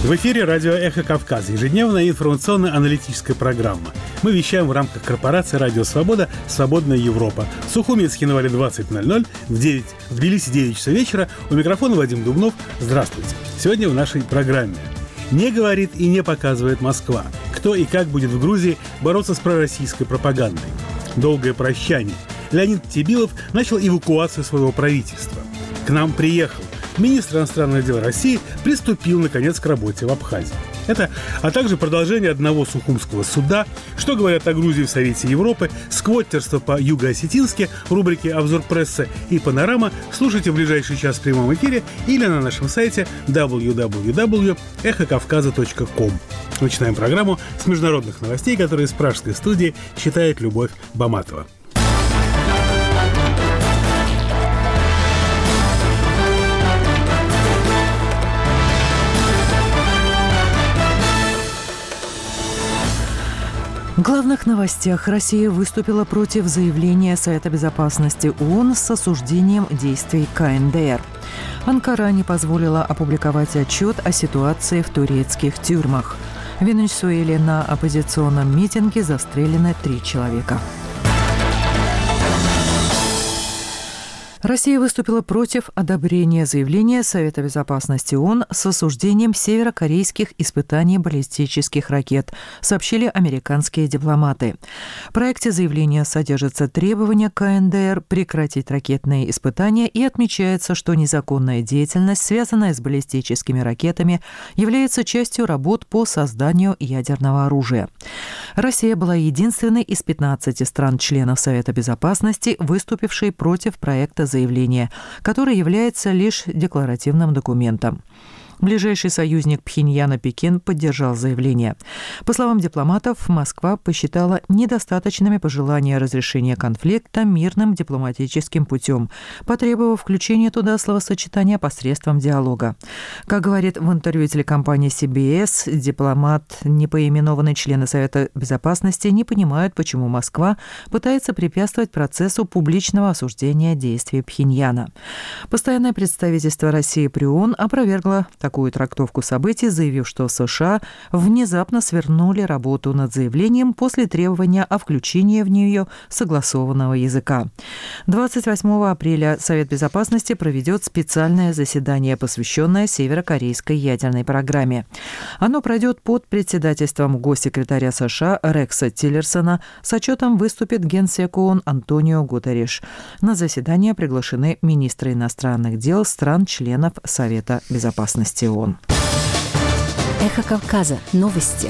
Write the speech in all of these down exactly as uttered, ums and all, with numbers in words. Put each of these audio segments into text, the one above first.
В эфире радио «Эхо Кавказа», ежедневная информационно-аналитическая программа. Мы вещаем в рамках корпорации «Радио Свобода. Свободная Европа». Сухуми, Цхинвале, двадцать ноль ноль, в девять, в Тбилиси девять часов вечера. У микрофона Вадим Дубнов. Здравствуйте. Сегодня в нашей программе. Не говорит и не показывает Москва. Кто и как будет в Грузии бороться с пророссийской пропагандой. Долгое прощание. Леонид Тебилов начал эвакуацию своего правительства. К нам приехал. Министр иностранных дел России приступил, наконец, к работе в Абхазии. Это, а также продолжение одного сухумского суда, что говорят о Грузии в Совете Европы, сквоттерство по-юго-осетински в рубрике «Обзор прессы» и «Панорама» слушайте в ближайший час в прямом эфире или на нашем сайте дабл ю дабл ю дабл ю точка эхо кавказа точка ком. Начинаем программу с международных новостей, которые из пражской студии читает Любовь Баматова. В главных новостях. Россия выступила против заявления Совета безопасности ООН с осуждением действий ка эн дэ эр. Анкара не позволила опубликовать отчет о ситуации в турецких тюрьмах. В Венесуэле на оппозиционном митинге застрелены три человека. Россия выступила против одобрения заявления Совета безопасности ООН с осуждением северокорейских испытаний баллистических ракет, сообщили американские дипломаты. В проекте заявления содержится требование ка эн дэ эр прекратить ракетные испытания и отмечается, что незаконная деятельность, связанная с баллистическими ракетами, является частью работ по созданию ядерного оружия. Россия была единственной из пятнадцати стран-членов Совета безопасности, выступившей против проекта заявления, который является лишь декларативным документом. Ближайший союзник Пхеньяна Пекин поддержал заявление. По словам дипломатов, Москва посчитала недостаточными пожелания разрешения конфликта мирным дипломатическим путем, потребовав включения туда словосочетания посредством диалога. Как говорит в интервью телекомпании си би эс, дипломат, непоименованные члены Совета безопасности не понимают, почему Москва пытается препятствовать процессу публичного осуждения действий Пхеньяна. Постоянное представительство России при ООН опровергло такую трактовку событий, заявив, что США внезапно свернули работу над заявлением после требования о включении в нее согласованного языка. двадцать восьмого апреля Совет безопасности проведет специальное заседание, посвященное северокорейской ядерной программе. Оно пройдет под председательством госсекретаря США Рекса Тиллерсона. С отчетом выступит генсек ООН Антонио Гутерриш. На заседание приглашены министры иностранных дел стран-членов Совета безопасности ООН. Эхо Кавказа. Новости.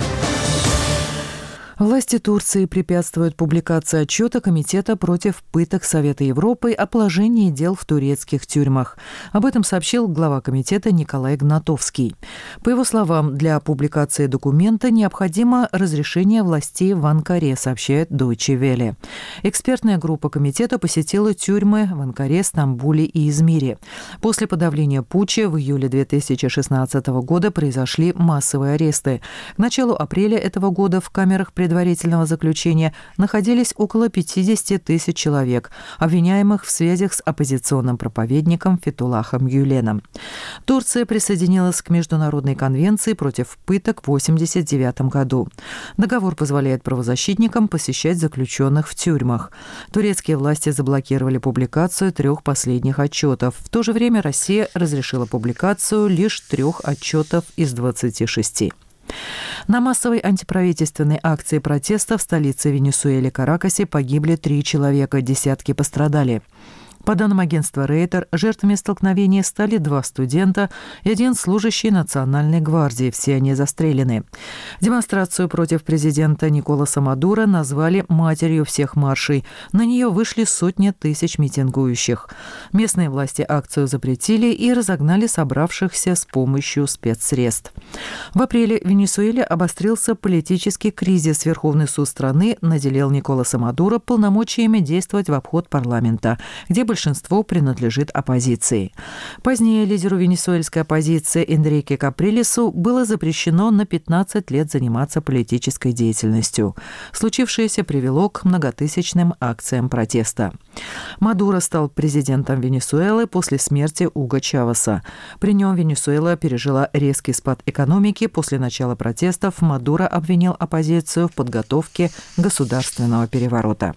Власти Турции препятствуют публикации отчета Комитета против пыток Совета Европы о положении дел в турецких тюрьмах. Об этом сообщил глава комитета Николай Гнатовский. По его словам, для публикации документа необходимо разрешение властей в Анкаре, сообщает Deutsche Welle. Экспертная группа комитета посетила тюрьмы в Анкаре, Стамбуле и Измире. После подавления путча в июле две тысячи шестнадцатого года произошли массовые аресты. К началу апреля этого года в камерах предварительного заключения находились около пятьдесят тысяч человек, обвиняемых в связях с оппозиционным проповедником Фетуллахом Гюленом. Турция присоединилась к Международной конвенции против пыток в восемьдесят девятом году. Договор позволяет правозащитникам посещать заключенных в тюрьмах. Турецкие власти заблокировали публикацию трех последних отчетов. В то же время Россия разрешила публикацию лишь трех отчетов из двадцати шести. На массовой антиправительственной акции протеста в столице Венесуэлы Каракасе погибли три человека, десятки пострадали. По данным агентства Рейтер, жертвами столкновения стали два студента и один служащий Национальной гвардии. Все они застрелены. Демонстрацию против президента Николаса Мадуро назвали «матерью всех маршей». На нее вышли сотни тысяч митингующих. Местные власти акцию запретили и разогнали собравшихся с помощью спецсредств. В апреле в Венесуэле обострился политический кризис. Верховный суд страны наделил Николаса Мадуро полномочиями действовать в обход парламента, где были большинство принадлежит оппозиции. Позднее лидеру венесуэльской оппозиции Энрике Каприлесу было запрещено на пятнадцать лет заниматься политической деятельностью. Случившееся привело к многотысячным акциям протеста. Мадуро стал президентом Венесуэлы после смерти Уго Чавеса. При нем Венесуэла пережила резкий спад экономики. После начала протестов Мадуро обвинил оппозицию в подготовке государственного переворота.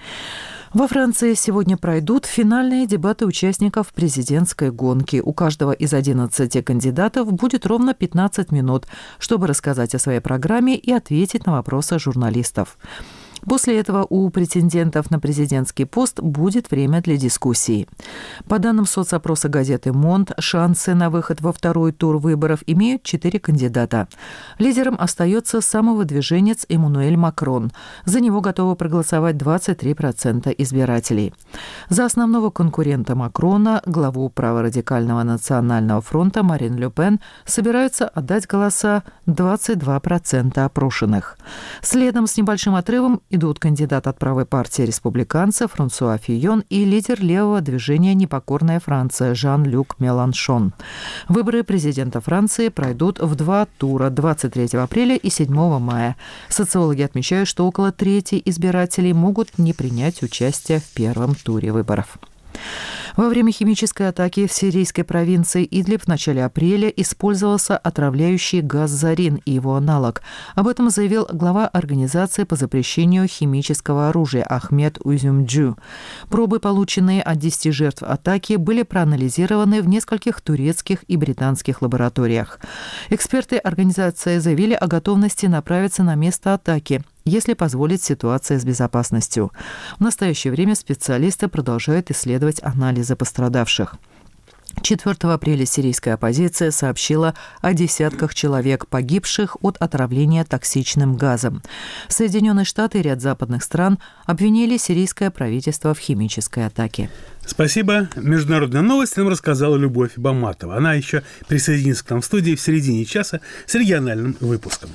Во Франции сегодня пройдут финальные дебаты участников президентской гонки. У каждого из одиннадцати кандидатов будет ровно пятнадцать минут, чтобы рассказать о своей программе и ответить на вопросы журналистов. После этого у претендентов на президентский пост будет время для дискуссии. По данным соцопроса газеты «Монд», шансы на выход во второй тур выборов имеют четыре кандидата. Лидером остается самовыдвиженец Эммануэль Макрон. За него готовы проголосовать двадцать три процента избирателей. За основного конкурента Макрона, главу праворадикального национального фронта Марин Ле Пен, собираются отдать голоса двадцать два процента опрошенных. Следом с небольшим отрывом идут кандидат от правой партии республиканцев Франсуа Фийон и лидер левого движения «Непокорная Франция» Жан-Люк Меланшон. Выборы президента Франции пройдут в два тура двадцать третьего апреля и седьмого мая. Социологи отмечают, что около трети избирателей могут не принять участие в первом туре выборов. Во время химической атаки в сирийской провинции Идлиб в начале апреля использовался отравляющий газ «Зарин» и его аналог. Об этом заявил глава Организации по запрещению химического оружия Ахмед Узюмджу. Пробы, полученные от десяти жертв атаки, были проанализированы в нескольких турецких и британских лабораториях. Эксперты организации заявили о готовности направиться на место атаки, если позволит ситуация с безопасностью. В настоящее время специалисты продолжают исследовать анализы пострадавших. четвёртого апреля сирийская оппозиция сообщила о десятках человек, погибших от отравления токсичным газом. Соединенные Штаты и ряд западных стран обвинили сирийское правительство в химической атаке. Спасибо. Международные новости нам рассказала Любовь Баматова. Она еще присоединится к нам в студии в середине часа с региональным выпуском.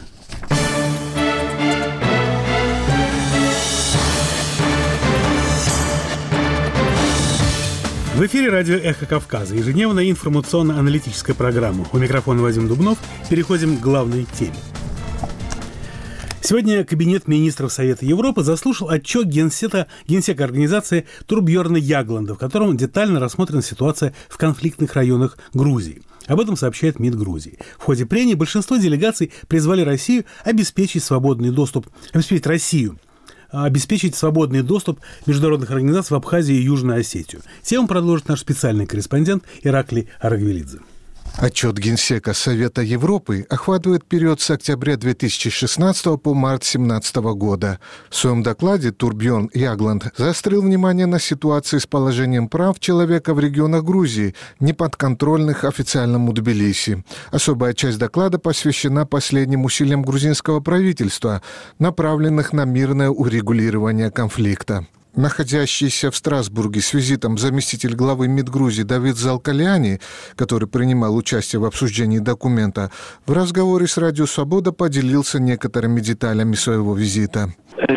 В эфире радио «Эхо Кавказа», ежедневная информационно-аналитическая программа. У микрофона Вадим Дубнов. Переходим к главной теме. Сегодня Кабинет министров Совета Европы заслушал отчет Генсека, Генсека организации Турбьорна Ягланда, в котором детально рассмотрена ситуация в конфликтных районах Грузии. Об этом сообщает МИД Грузии. В ходе прений большинство делегаций призвали Россию обеспечить свободный доступ, обеспечить Россию обеспечить свободный доступ международных организаций в Абхазию и Южную Осетию. Тему продолжит наш специальный корреспондент Ираклий Арагвелидзе. Отчет Генсека Совета Европы охватывает период с октября две тысячи шестнадцатого по март две тысячи семнадцатого года. В своем докладе Турбьорн Ягланд заострил внимание на ситуации с положением прав человека в регионах Грузии, неподконтрольных официальному Тбилиси. Особая часть доклада посвящена последним усилиям грузинского правительства, направленных на мирное урегулирование конфликта. Находящийся в Страсбурге с визитом заместитель главы МИД Грузии Давид Залкаляни, который принимал участие в обсуждении документа, в разговоре с Радио Свобода поделился некоторыми деталями своего визита.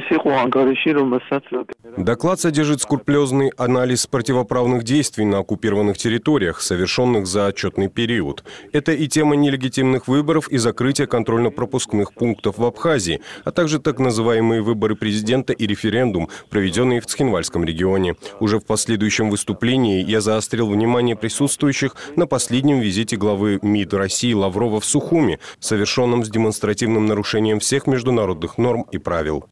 Доклад содержит скрупулезный анализ противоправных действий на оккупированных территориях, совершенных за отчетный период. Это и тема нелегитимных выборов и закрытия контрольно-пропускных пунктов в Абхазии, а также так называемые выборы президента и референдум, проведенные в Цхинвальском регионе. Уже в последующем выступлении я заострил внимание присутствующих на последнем визите главы МИД России Лаврова в Сухуми, совершенном с демонстративным нарушением всех международных норм и правил.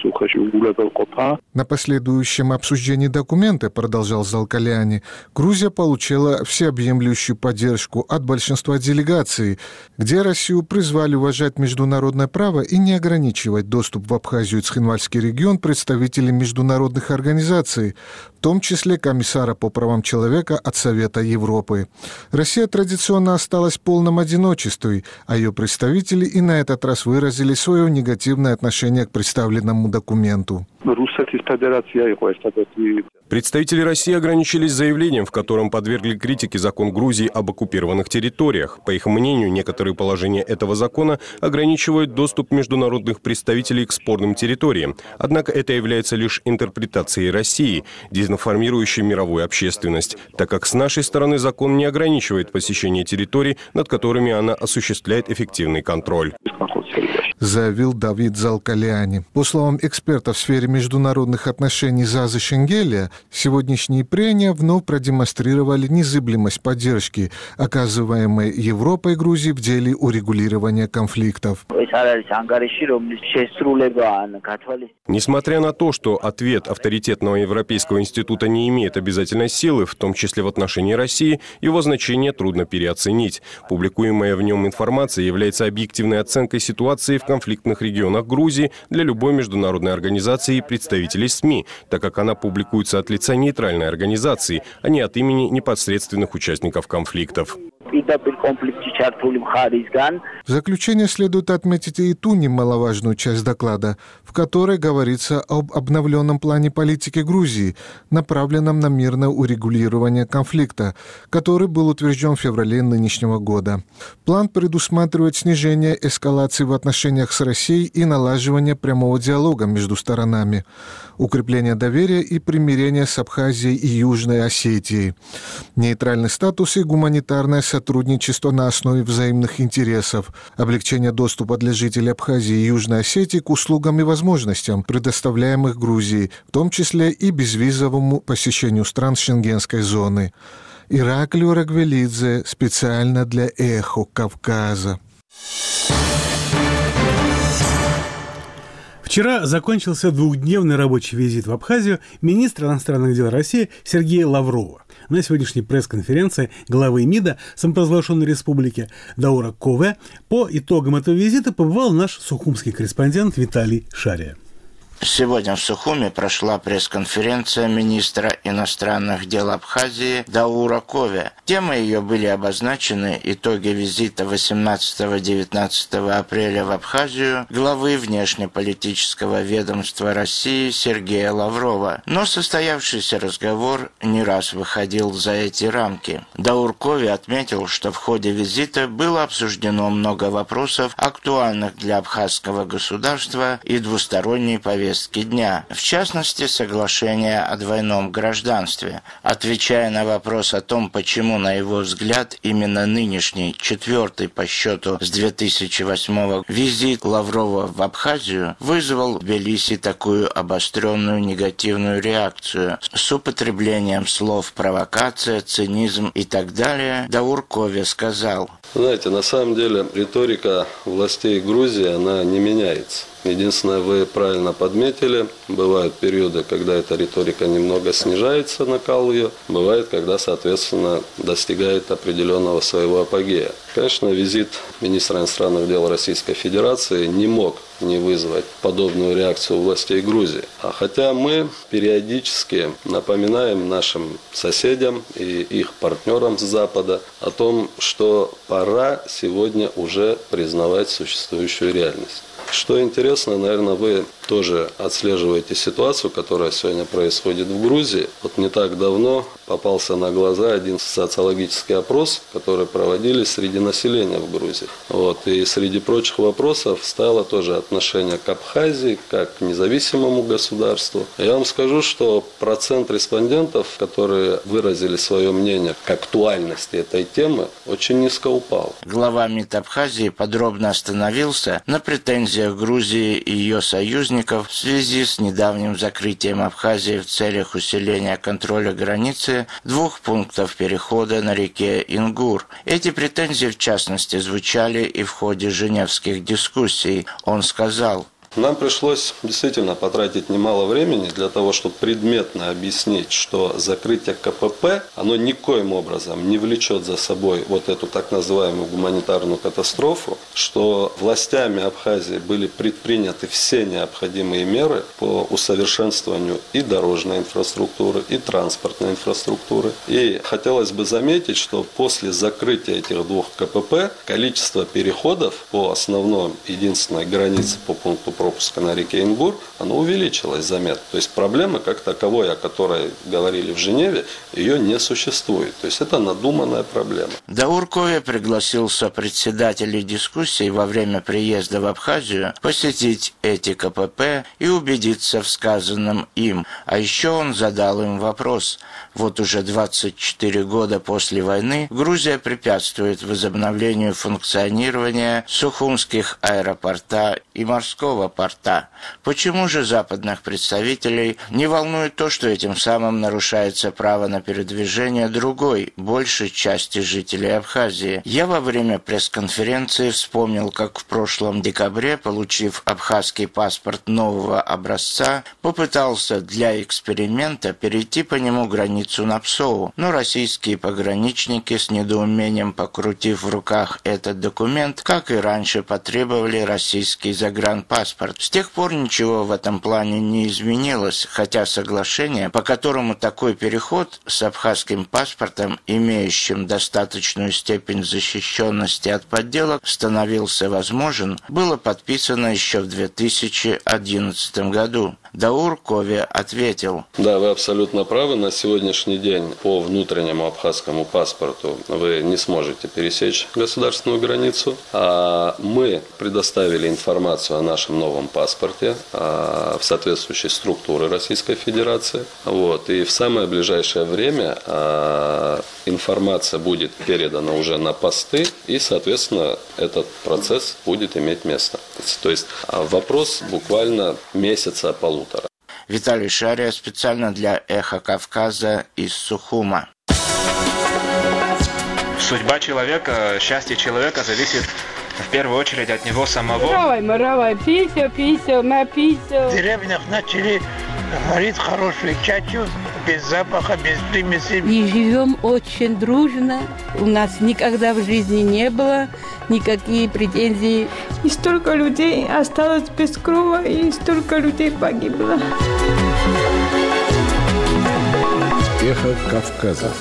На последующем обсуждении документа, продолжал Залкаляни, Грузия получила всеобъемлющую поддержку от большинства делегаций, где Россию призвали уважать международное право и не ограничивать доступ в Абхазию и Цхинвальский регион представителей международных организаций, в том числе комиссара по правам человека от Совета Европы. Россия традиционно осталась в полном одиночестве, а ее представители и на этот раз выразили свое негативное отношение к представленному документу. Представители России ограничились заявлением, в котором подвергли критике закон Грузии об оккупированных территориях. По их мнению, некоторые положения этого закона ограничивают доступ международных представителей к спорным территориям. Однако это является лишь интерпретацией России, дезинформирующей мировую общественность, так как с нашей стороны закон не ограничивает посещение территорий, над которыми она осуществляет эффективный контроль. Заявил Давид Залкаляни. По словам экспертов в сфере международных отношений Зазы Шенгеля, сегодняшние прения вновь продемонстрировали незыблемость поддержки, оказываемой Европой Грузии в деле урегулирования конфликтов. Несмотря на то, что ответ авторитетного Европейского института не имеет обязательной силы, в том числе в отношении России, его значение трудно переоценить. Публикуемая в нем информация является объективной оценкой ситуации в конфликтных регионах Грузии для любой международной организации и представителей СМИ, так как она публикуется от лица нейтральной организации, а не от имени непосредственных участников конфликтов. В заключение следует отметить и ту немаловажную часть доклада, в которой говорится об обновленном плане политики Грузии, направленном на мирное урегулирование конфликта, который был утвержден в феврале нынешнего года. План предусматривает снижение эскалации в отношениях с Россией и налаживание прямого диалога между сторонами, укрепление доверия и примирение с Абхазией и Южной Осетией, нейтральный статус и гуманитарное сотрудничество на основе взаимных интересов, облегчение доступа для жителей Абхазии и Южной Осетии к услугам и возможностям, предоставляемых Грузией, в том числе и безвизовому посещению стран Шенгенской зоны. Ираклий Рагвелидзе специально для «Эхо Кавказа». Вчера закончился двухдневный рабочий визит в Абхазию министра иностранных дел России Сергея Лаврова. На сегодняшней пресс-конференции главы МИДа самопровозглашенной республики Даура Кове по итогам этого визита побывал наш сухумский корреспондент Виталий Шария. Сегодня в Сухуме прошла пресс-конференция министра иностранных дел Абхазии Даура Кове. Темой ее были обозначены итоги визита восемнадцатого-девятнадцатого апреля в Абхазию главы внешнеполитического ведомства России Сергея Лаврова. Но состоявшийся разговор не раз выходил за эти рамки. Даур Кове отметил, что в ходе визита было обсуждено много вопросов, актуальных для абхазского государства и двусторонней повестки дня, в частности, соглашение о двойном гражданстве. Отвечая на вопрос о том, почему, на его взгляд, именно нынешний, четвертый по счету с две тысячи восьмого визит Лаврова в Абхазию вызвал в Тбилиси такую обостренную негативную реакцию с употреблением слов «провокация», «цинизм» и так далее, Даур Кове сказал: Знаете, на самом деле риторика властей Грузии, она не меняется. Единственное, вы правильно подметили, бывают периоды, когда эта риторика немного снижается, накал ее, бывает, когда, соответственно, достигает определенного своего апогея. Конечно, визит министра иностранных дел Российской Федерации не мог не вызвать подобную реакцию властей Грузии. А хотя мы периодически напоминаем нашим соседям и их партнерам с Запада о том, что пора сегодня уже признавать существующую реальность. Что интересно, наверное, вы тоже отслеживаете ситуацию, которая сегодня происходит в Грузии. Вот не так давно попался на глаза один социологический опрос, который проводили среди населения в Грузии. Вот. И среди прочих вопросов стало тоже отношение к Абхазии, как к независимому государству. Я вам скажу, что процент респондентов, которые выразили свое мнение к актуальности этой темы, очень низко упал. Глава МИД Абхазии подробно остановился на претензиях Грузии и ее союзников в связи с недавним закрытием Абхазии в целях усиления контроля границы двух пунктов перехода на реке Ингур. Эти претензии, в частности, звучали и в ходе женевских дискуссий. Он сказал: Нам пришлось действительно потратить немало времени для того, чтобы предметно объяснить, что закрытие КПП, оно никоим образом не влечет за собой вот эту так называемую гуманитарную катастрофу, что властями Абхазии были предприняты все необходимые меры по усовершенствованию и дорожной инфраструктуры, и транспортной инфраструктуры. И хотелось бы заметить, что после закрытия этих двух КПП количество переходов по основной единственной границе по пункту пропуска на реке Инбур, оно увеличилось заметно. То есть проблемы как таковой, о которой говорили в Женеве, ее не существует. То есть это надуманная проблема. Даур Кове пригласил сопредседателей дискуссий во время приезда в Абхазию посетить эти ка пэ пэ и убедиться в сказанном им. А еще он задал им вопрос. Вот уже двадцать четыре года после войны Грузия препятствует возобновлению функционирования Сухумских аэропорта и морского порта. Почему же западных представителей не волнует то, что этим самым нарушается право на передвижение другой, большей части жителей Абхазии? Я во время пресс-конференции вспомнил, как в прошлом декабре, получив абхазский паспорт нового образца, попытался для эксперимента перейти по нему границу на Псоу, но российские пограничники, с недоумением покрутив в руках этот документ, как и раньше, потребовали российский загранпаспорт. С тех пор ничего в этом плане не изменилось, хотя соглашение, по которому такой переход с абхазским паспортом, имеющим достаточную степень защищенности от подделок, становился возможен, было подписано еще в две тысячи одиннадцатом году. Даур Кове ответил: Да, вы абсолютно правы. На сегодняшний день по внутреннему абхазскому паспорту вы не сможете пересечь государственную границу. А мы предоставили информацию о нашем новом паспорте в соответствующей структуры Российской Федерации. Вот. И в самое ближайшее время информация будет передана уже на посты, и, соответственно, этот процесс будет иметь место. То есть вопрос буквально месяца полутора. Виталий Шария специально для «Эхо Кавказа» из Сухума. Судьба человека, счастье человека зависит в первую очередь от него самого. Маравай, маравай, пися, пися, ма пися. В деревнях начали варить хорошую чачу, без запаха, без примесей. И живем очень дружно. У нас никогда в жизни не было никакие претензий. И столько людей осталось без крова, и столько людей погибло. Эхо Кавказа.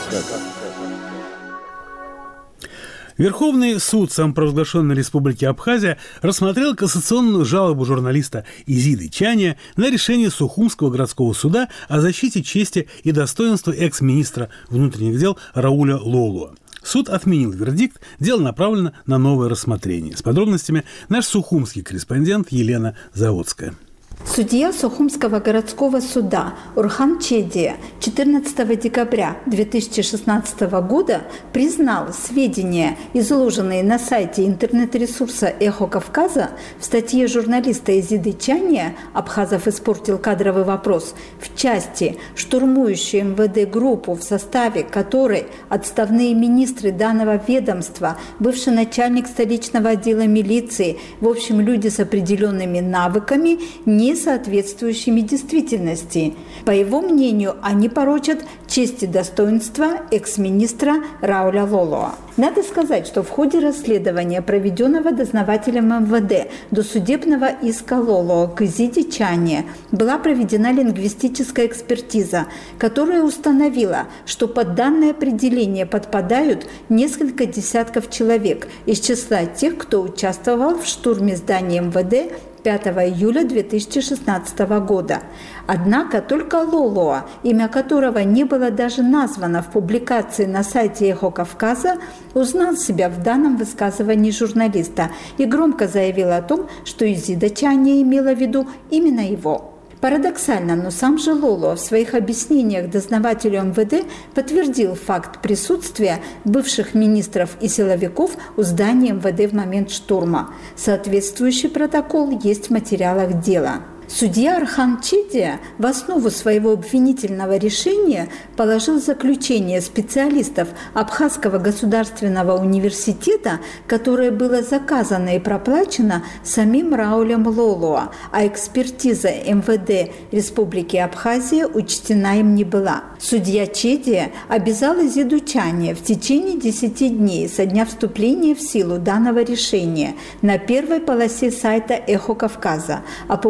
Верховный суд самопровозглашенной Республики Абхазия рассмотрел кассационную жалобу журналиста Изиды Чания на решение Сухумского городского суда о защите чести и достоинства экс-министра внутренних дел Рауля Лолуа. Суд отменил вердикт, дело направлено на новое рассмотрение. С подробностями наш сухумский корреспондент Елена Заводская. Судья Сухумского городского суда Урхан Чедия четырнадцатого декабря две тысячи шестнадцатого года признал сведения, изложенные на сайте интернет-ресурса «Эхо Кавказа» в статье журналиста Изиды Чания «Абхазов испортил кадровый вопрос» в части, штурмующей эм вэ дэ-группу, в составе которой отставные министры данного ведомства, бывший начальник столичного отдела милиции, в общем, люди с определенными навыками, не соответствующими действительности. По его мнению, они порочат честь и достоинство экс-министра Рауля Лолуа. Надо сказать, что в ходе расследования, проведенного дознавателем эм вэ дэ досудебного иска Лолуа к Изиде Чания, была проведена лингвистическая экспертиза, которая установила, что под данное определение подпадают несколько десятков человек из числа тех, кто участвовал в штурме здания эм вэ дэ пятого июля две тысячи шестнадцатого года. Однако только Лолуа, имя которого не было даже названо в публикации на сайте «Эхо Кавказа», узнал себя в данном высказывании журналиста и громко заявил о том, что Изида Чания имела в виду именно его. Парадоксально, но сам же Лолуа в своих объяснениях дознавателю эм вэ дэ подтвердил факт присутствия бывших министров и силовиков у здания эм вэ дэ в момент штурма. Соответствующий протокол есть в материалах дела. Судья Орхан Чедия в основу своего обвинительного решения положил заключение специалистов Абхазского государственного университета, которое было заказано и проплачено самим Раулем Лолуа, а экспертиза эм вэ дэ Республики Абхазия учтена им не была. Судья Чедия обязал Изиду Чания в течение десяти дней со дня вступления в силу данного решения на первой полосе сайта «Эхо Кавказа» опубликовать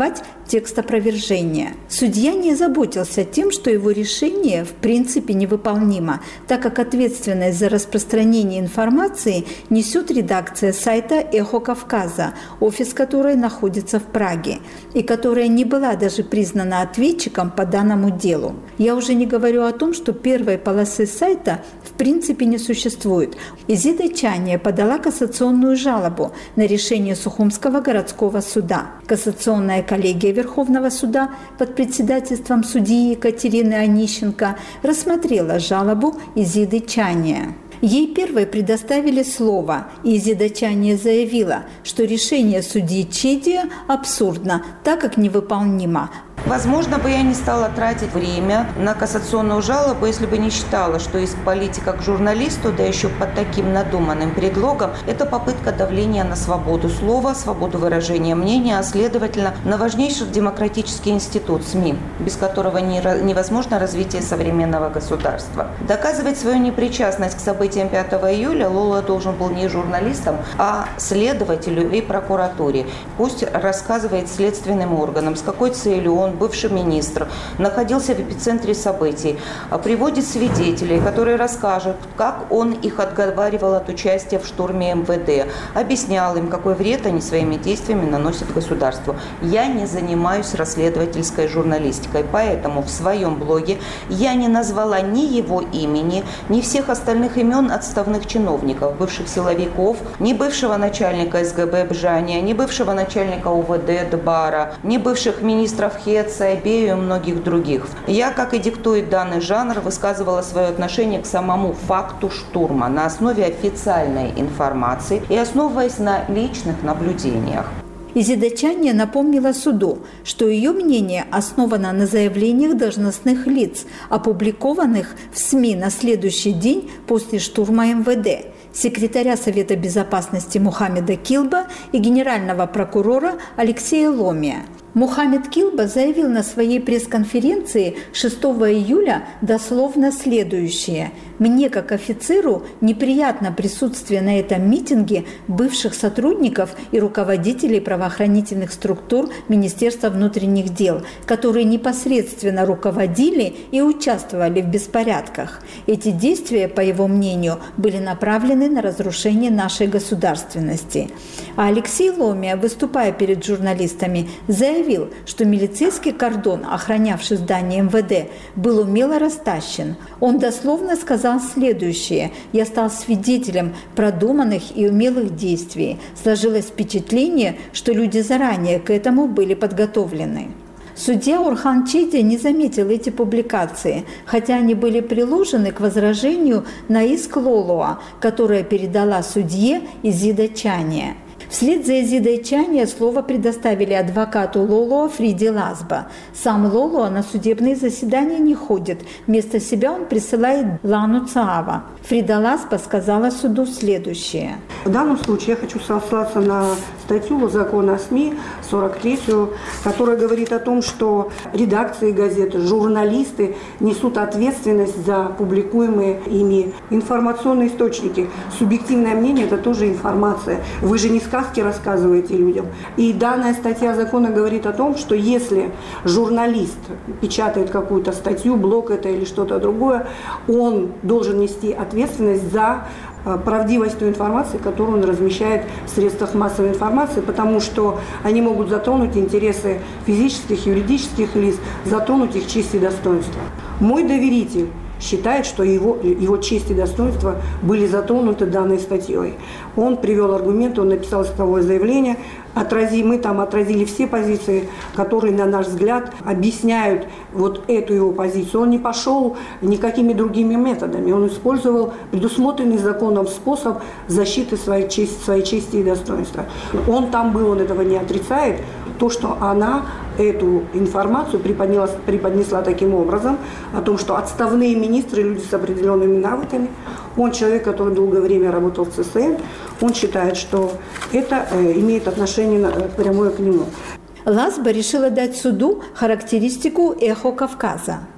опубликовать текст опровержения. Судья не заботился тем, что его решение в принципе невыполнимо, так как ответственность за распространение информации несет редакция сайта «Эхо Кавказа», офис которой находится в Праге, и которая не была даже признана ответчиком по данному делу. Я уже не говорю о том, что первой полосы сайта в принципе не существует. Изида Чания подала кассационную жалобу на решение Сухумского городского суда. Кассационная коллегия Верховного суда под председательством судьи Екатерины Онищенко рассмотрела жалобу Изиды Чания. Ей первой предоставили слово, и Изида Чания заявила, что решение судьи Чедия абсурдно, так как невыполнимо. Возможно, бы я не стала тратить время на кассационную жалобу, если бы не считала, что из политика к журналисту, да еще под таким надуманным предлогом, это попытка давления на свободу слова, свободу выражения мнения, а следовательно, на важнейший демократический институт СМИ, без которого невозможно развитие современного государства. Доказывать свою непричастность к событиям пятого июля Лола должен был не журналистам, а следователю и прокуратуре. Пусть рассказывает следственным органам, с какой целью он, бывший министр, находился в эпицентре событий, приводит свидетелей, которые расскажут, как он их отговаривал от участия в штурме эм вэ дэ, объяснял им, какой вред они своими действиями наносят государству. Я не занимаюсь расследовательской журналистикой, поэтому в своем блоге я не назвала ни его имени, ни всех остальных имен отставных чиновников, бывших силовиков, ни бывшего начальника эс гэ бэ Бжания, ни бывшего начальника у вэ дэ Дбара, ни бывших министров Хе, Сайбею и многих других. Я, как и диктует данный жанр, высказывала свое отношение к самому факту штурма на основе официальной информации и основываясь на личных наблюдениях. Изида Чания напомнила суду, что ее мнение основано на заявлениях должностных лиц, опубликованных в СМИ на следующий день после штурма эм вэ дэ, секретаря Совета безопасности Мухаммеда Килба и генерального прокурора Алексея Ломия. Мухаммед Килба заявил на своей пресс-конференции шестого июля дословно следующее: «Мне, как офицеру, неприятно присутствие на этом митинге бывших сотрудников и руководителей правоохранительных структур Министерства внутренних дел, которые непосредственно руководили и участвовали в беспорядках. Эти действия, по его мнению, были направлены на разрушение нашей государственности». А Алексей Ломия, выступая перед журналистами, заявил, что милицейский кордон, охранявший здание эм вэ дэ, был умело растащен. Он дословно сказал следующее: «Я стал свидетелем продуманных и умелых действий. Сложилось впечатление, что люди заранее к этому были подготовлены». Судья Орхан Чедия не заметил эти публикации, хотя они были приложены к возражению на иск Лолуа, которое передала судье Изида Чания. Вслед за Изидой Чания слово предоставили адвокату Лолуа Фриде Лазба. Сам Лолуа на судебные заседания не ходит. Вместо себя он присылает Лану Цаава. Фрида Лазба сказала суду следующее. В данном случае я хочу сослаться на статью закона о СМИ сорок третью, которая говорит о том, что редакции газеты, журналисты несут ответственность за публикуемые ими информационные источники. Субъективное мнение – это тоже информация. Вы же не сказки рассказываете людям. И данная статья закона говорит о том, что если журналист печатает какую-то статью, блог это или что-то другое, он должен нести ответственность за правдивость той информации, которую он размещает в средствах массовой информации, потому что они могут затронуть интересы физических, юридических лиц, затронуть их честь и достоинство. Мой доверитель считает, что его, его честь и достоинство были затронуты данной статьей. Он привел аргументы, он написал исковое заявление. Отрази, мы там отразили все позиции, которые, на наш взгляд, объясняют вот эту его позицию. Он не пошел никакими другими методами. Он использовал предусмотренный законом способ защиты своей чести, своей чести и достоинства. Он там был, он этого не отрицает. То, что она эту информацию преподнесла, преподнесла таким образом, о том, что отставные министры, люди с определенными навыками, он человек, который долгое время работал в цэ эс эн, он считает, что это э, имеет отношение прямое к нему. Лазба решила дать суду характеристику «Эхо Кавказа».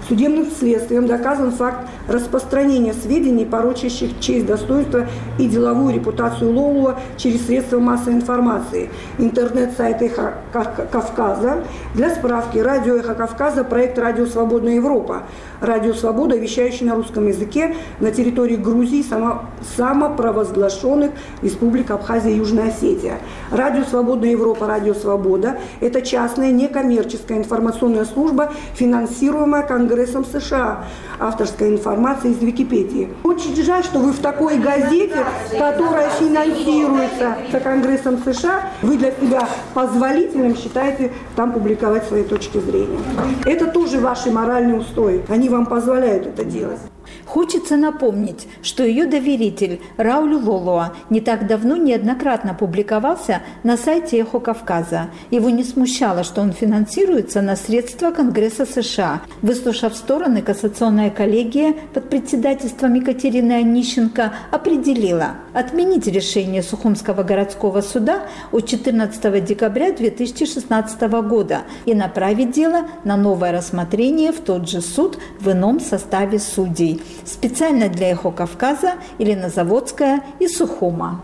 Судебным следствием доказан факт распространения сведений, порочащих честь, достоинство и деловую репутацию Лолуа через средства массовой информации. Интернет-сайт «Эхо Кавказа». Для справки, радио «Эхо Кавказа» – проект «Радио Свободная Европа». Радио «Свобода», вещающий на русском языке на территории Грузии, само, самопровозглашенных республик Абхазия и Южная Осетия. Радио «Свободная Европа», «Радио Свобода» – это частная некоммерческая информационная служба, финансируемая Конгрессом США. Авторская информация из Википедии. Очень жаль, что вы в такой газете, которая финансируется Конгрессом США, вы для себя позволительным считаете там публиковать свои точки зрения. Это тоже ваши моральные устои. Они вам позволяют это делать. Хочется напомнить, что ее доверитель Рауль Лолуа не так давно неоднократно публиковался на сайте «Эхо Кавказа». Его не смущало, что он финансируется на средства Конгресса США. Выслушав стороны, кассационная коллегия под председательством Екатерины Онищенко определила отменить решение Сухумского городского суда от четырнадцатого декабря две тысячи шестнадцатого года и направить дело на новое рассмотрение в тот же суд в ином составе судей. Специально для «Эхо Кавказа» Елена Заводская из Сухума.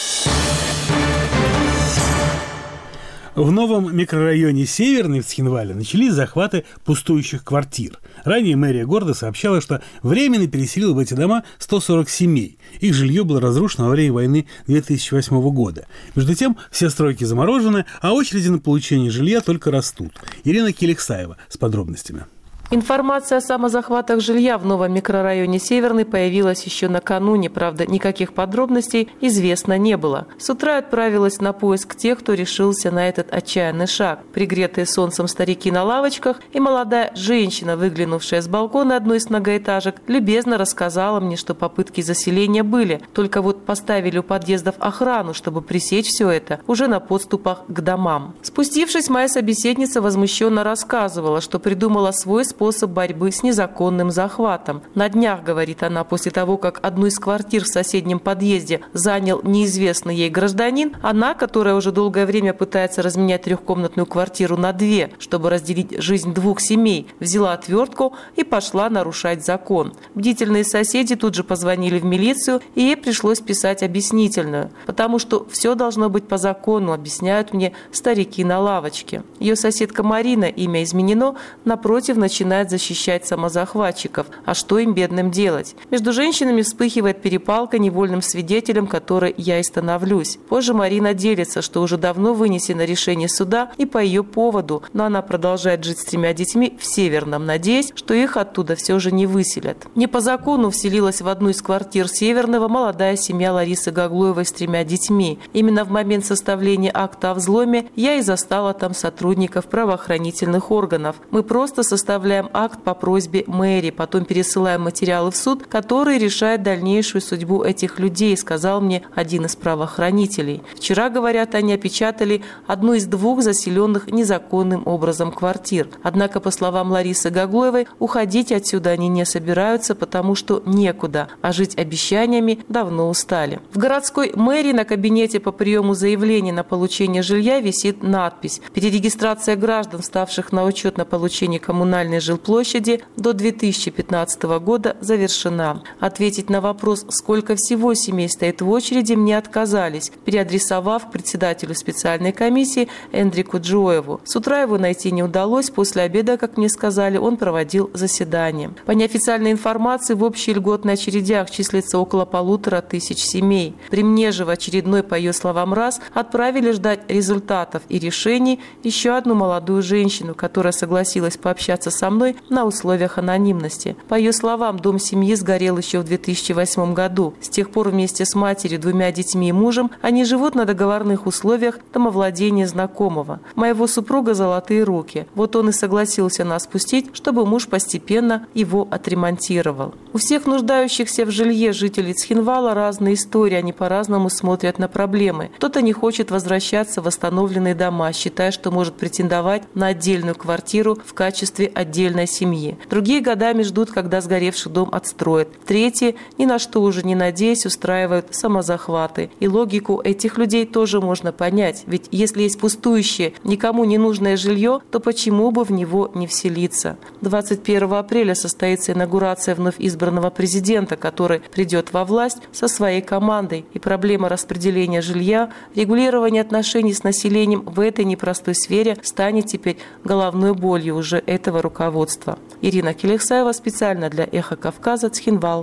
В новом микрорайоне Северный в Цхинвале начались захваты пустующих квартир. Ранее мэрия города сообщала, что временно переселила в эти дома сто сорок семей. Их жилье было разрушено во время войны две тысячи восьмого года. Между тем, все стройки заморожены, а очереди на получение жилья только растут. Ирина Келексаева с подробностями. Информация о самозахватах жилья в новом микрорайоне Северный появилась еще накануне, правда, никаких подробностей известно не было. С утра отправилась на поиск тех, кто решился на этот отчаянный шаг. Пригретые солнцем старики на лавочках и молодая женщина, выглянувшая с балкона одной из многоэтажек, любезно рассказала мне, что попытки заселения были, только вот поставили у подъездов охрану, чтобы пресечь все это уже на подступах к домам. Спустившись, моя собеседница возмущенно рассказывала, что придумала свой способ способ борьбы с незаконным захватом. На днях, говорит она, после того, как одну из квартир в соседнем подъезде занял неизвестный ей гражданин, она, которая уже долгое время пытается разменять трехкомнатную квартиру на две, чтобы разделить жизнь двух семей, взяла отвертку и пошла нарушать закон. Бдительные соседи тут же позвонили в милицию, и ей пришлось писать объяснительную, потому что все должно быть по закону, объясняют мне старики на лавочке. Ее соседка Марина, имя изменено, напротив, начинает начинает защищать самозахватчиков. А что им, бедным, делать? Между женщинами вспыхивает перепалка, невольным свидетелем которой я и становлюсь. Позже Марина делится, что уже давно вынесено решение суда и по ее поводу, но она продолжает жить с тремя детьми в Северном, надеясь, что их оттуда все же не выселят. Не по закону вселилась в одну из квартир Северного молодая семья Ларисы Гаглоевой с тремя детьми. Именно в момент составления акта о взломе я и застала там сотрудников правоохранительных органов. Мы просто составляем акт по просьбе мэрии, потом пересылаем материалы в суд, который решает дальнейшую судьбу этих людей, сказал мне один из правоохранителей. Вчера, говорят, они опечатали одну из двух заселенных незаконным образом квартир. Однако, по словам Ларисы Гаглоевой, уходить отсюда они не собираются, потому что некуда, а жить обещаниями давно устали. В городской мэрии на кабинете по приему заявлений на получение жилья висит надпись: «Перерегистрация граждан, ставших на учет на получение коммунальной жилплощади до две тысячи пятнадцатого года завершена». Ответить на вопрос, сколько всего семей стоит в очереди, мне отказались, переадресовав к председателю специальной комиссии Эндрику Джоеву. С утра его найти не удалось, после обеда, как мне сказали, он проводил заседание. По неофициальной информации, в общей льготной очередях числится около полутора тысяч семей. При мне же в очередной, по ее словам, раз отправили ждать результатов и решений еще одну молодую женщину, которая согласилась пообщаться со мной на условиях анонимности. По ее словам, дом семьи сгорел еще в две тысячи восьмом году. С тех пор вместе с матерью, двумя детьми и мужем они живут на договорных условиях домовладения знакомого. Моего супруга золотые руки. Вот он и согласился нас пустить, чтобы муж постепенно его отремонтировал. У всех нуждающихся в жилье жителей Цхинвала разные истории, они по-разному смотрят на проблемы. Кто-то не хочет возвращаться в восстановленные дома, считая, что может претендовать на отдельную квартиру в качестве отдельного многодетной семьи. Другие годами ждут, когда сгоревший дом отстроят. Третьи, ни на что уже не надеясь, устраивают самозахваты. И логику этих людей тоже можно понять. Ведь если есть пустующее, никому не нужное жилье, то почему бы в него не вселиться? двадцать первого апреля состоится инаугурация вновь избранного президента, который придет во власть со своей командой. И проблема распределения жилья, регулирования отношений с населением в этой непростой сфере станет теперь головной болью уже этого руководства. Ирина Келексаева специально для «Эхо Кавказа», Цхинвал.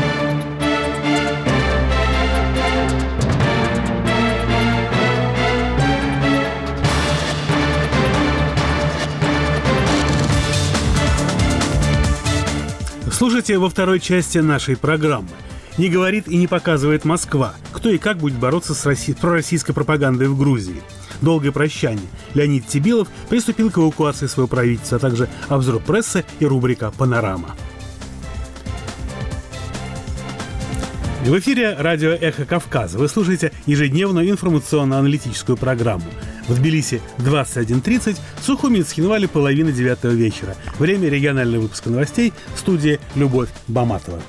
Слушайте во второй части нашей программы. Не говорит и не показывает Москва, кто и как будет бороться с Росси... пророссийской пропагандой в Грузии. Долгое прощание. Леонид Тибилов приступил к эвакуации своего правительства, а также обзор прессы и рубрика «Панорама». В эфире радио «Эхо Кавказа». Вы слушаете ежедневную информационно-аналитическую программу. В Тбилиси двадцать один тридцать, в Сухуми и Цхинвале половина девятого вечера. Время регионального выпуска новостей, в студии Любовь Баматова.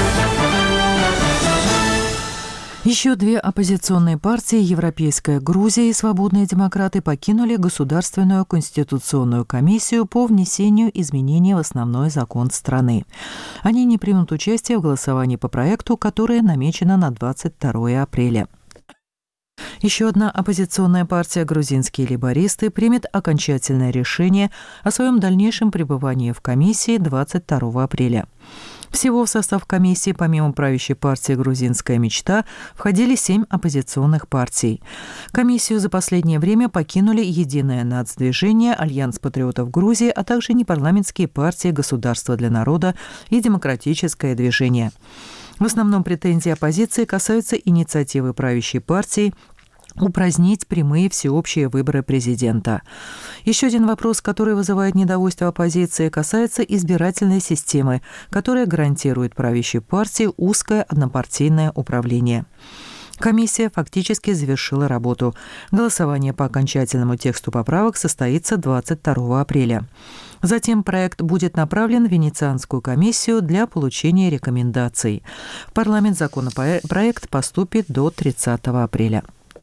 Еще две оппозиционные партии «Европейская Грузия» и «Свободные демократы» покинули Государственную конституционную комиссию по внесению изменений в основной закон страны. Они не примут участие в голосовании по проекту, которое намечено на двадцать второго апреля. Еще одна оппозиционная партия «Грузинские лейбористы» примет окончательное решение о своем дальнейшем пребывании в комиссии двадцать второго апреля. Всего в состав комиссии, помимо правящей партии «Грузинская мечта», входили семь оппозиционных партий. Комиссию за последнее время покинули Единое нацдвижение, Альянс патриотов Грузии, а также непарламентские партии «Государство для народа» и «Демократическое движение». В основном претензии оппозиции касаются инициативы правящей партии упразднить прямые всеобщие выборы президента. Еще один вопрос, который вызывает недовольство оппозиции, касается избирательной системы, которая гарантирует правящей партии узкое однопартийное управление. Комиссия фактически завершила работу. Голосование по окончательному тексту поправок состоится двадцать второго апреля. Затем проект будет направлен в Венецианскую комиссию для получения рекомендаций. В парламент законопроект поступит до тридцатого апреля.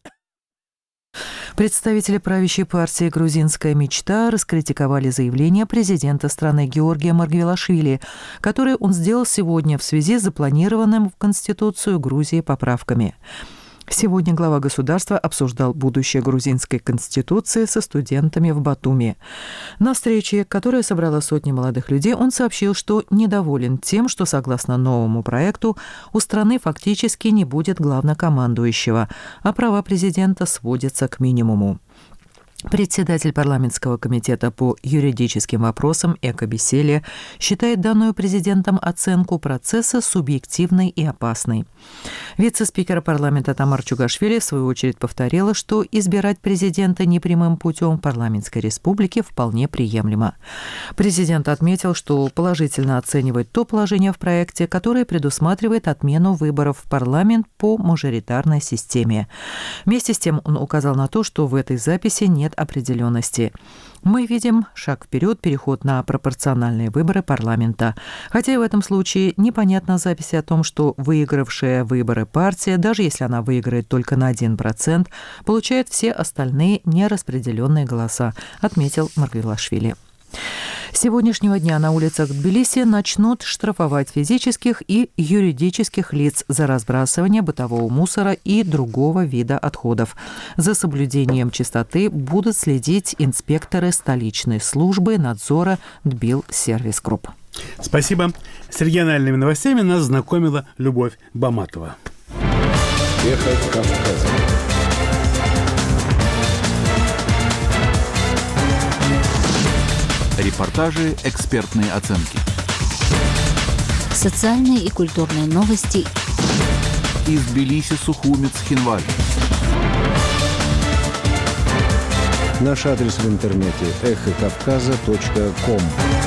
Представители правящей партии «Грузинская мечта» раскритиковали заявление президента страны Георгия Маргвелашвили, которое он сделал сегодня в связи с запланированным в Конституцию Грузии поправками. Сегодня глава государства обсуждал будущее грузинской конституции со студентами в Батуми. На встрече, которая собрала сотни молодых людей, он сообщил, что недоволен тем, что, согласно новому проекту, у страны фактически не будет главнокомандующего, а права президента сводятся к минимуму. Председатель парламентского комитета по юридическим вопросам Эко Беселия считает данную президентом оценку процесса субъективной и опасной. Вице-спикер парламента Тамар Чугашвили в свою очередь повторила, что избирать президента непрямым путем в парламентской республике вполне приемлемо. Президент отметил, что положительно оценивает то положение в проекте, которое предусматривает отмену выборов в парламент по мажоритарной системе. Вместе с тем он указал на то, что в этой записи нет определенности. Мы видим шаг вперед, переход на пропорциональные выборы парламента. Хотя и в этом случае непонятна запись о том, что выигравшая выборы партия, даже если она выиграет только на один процент, получает все остальные нераспределенные голоса, отметил Маргвелашвили. С сегодняшнего дня на улицах Тбилиси начнут штрафовать физических и юридических лиц за разбрасывание бытового мусора и другого вида отходов. За соблюдением чистоты будут следить инспекторы столичной службы надзора Тбил Сервис Групп. Спасибо. С региональными новостями нас знакомила Любовь Баматова. Эхо Кавказа. Репортажи, экспертные оценки. Социальные и культурные новости. Из Тбилиси, Сухуми, Цхинваль. Наш адрес в интернете эхо кавказа точка ком.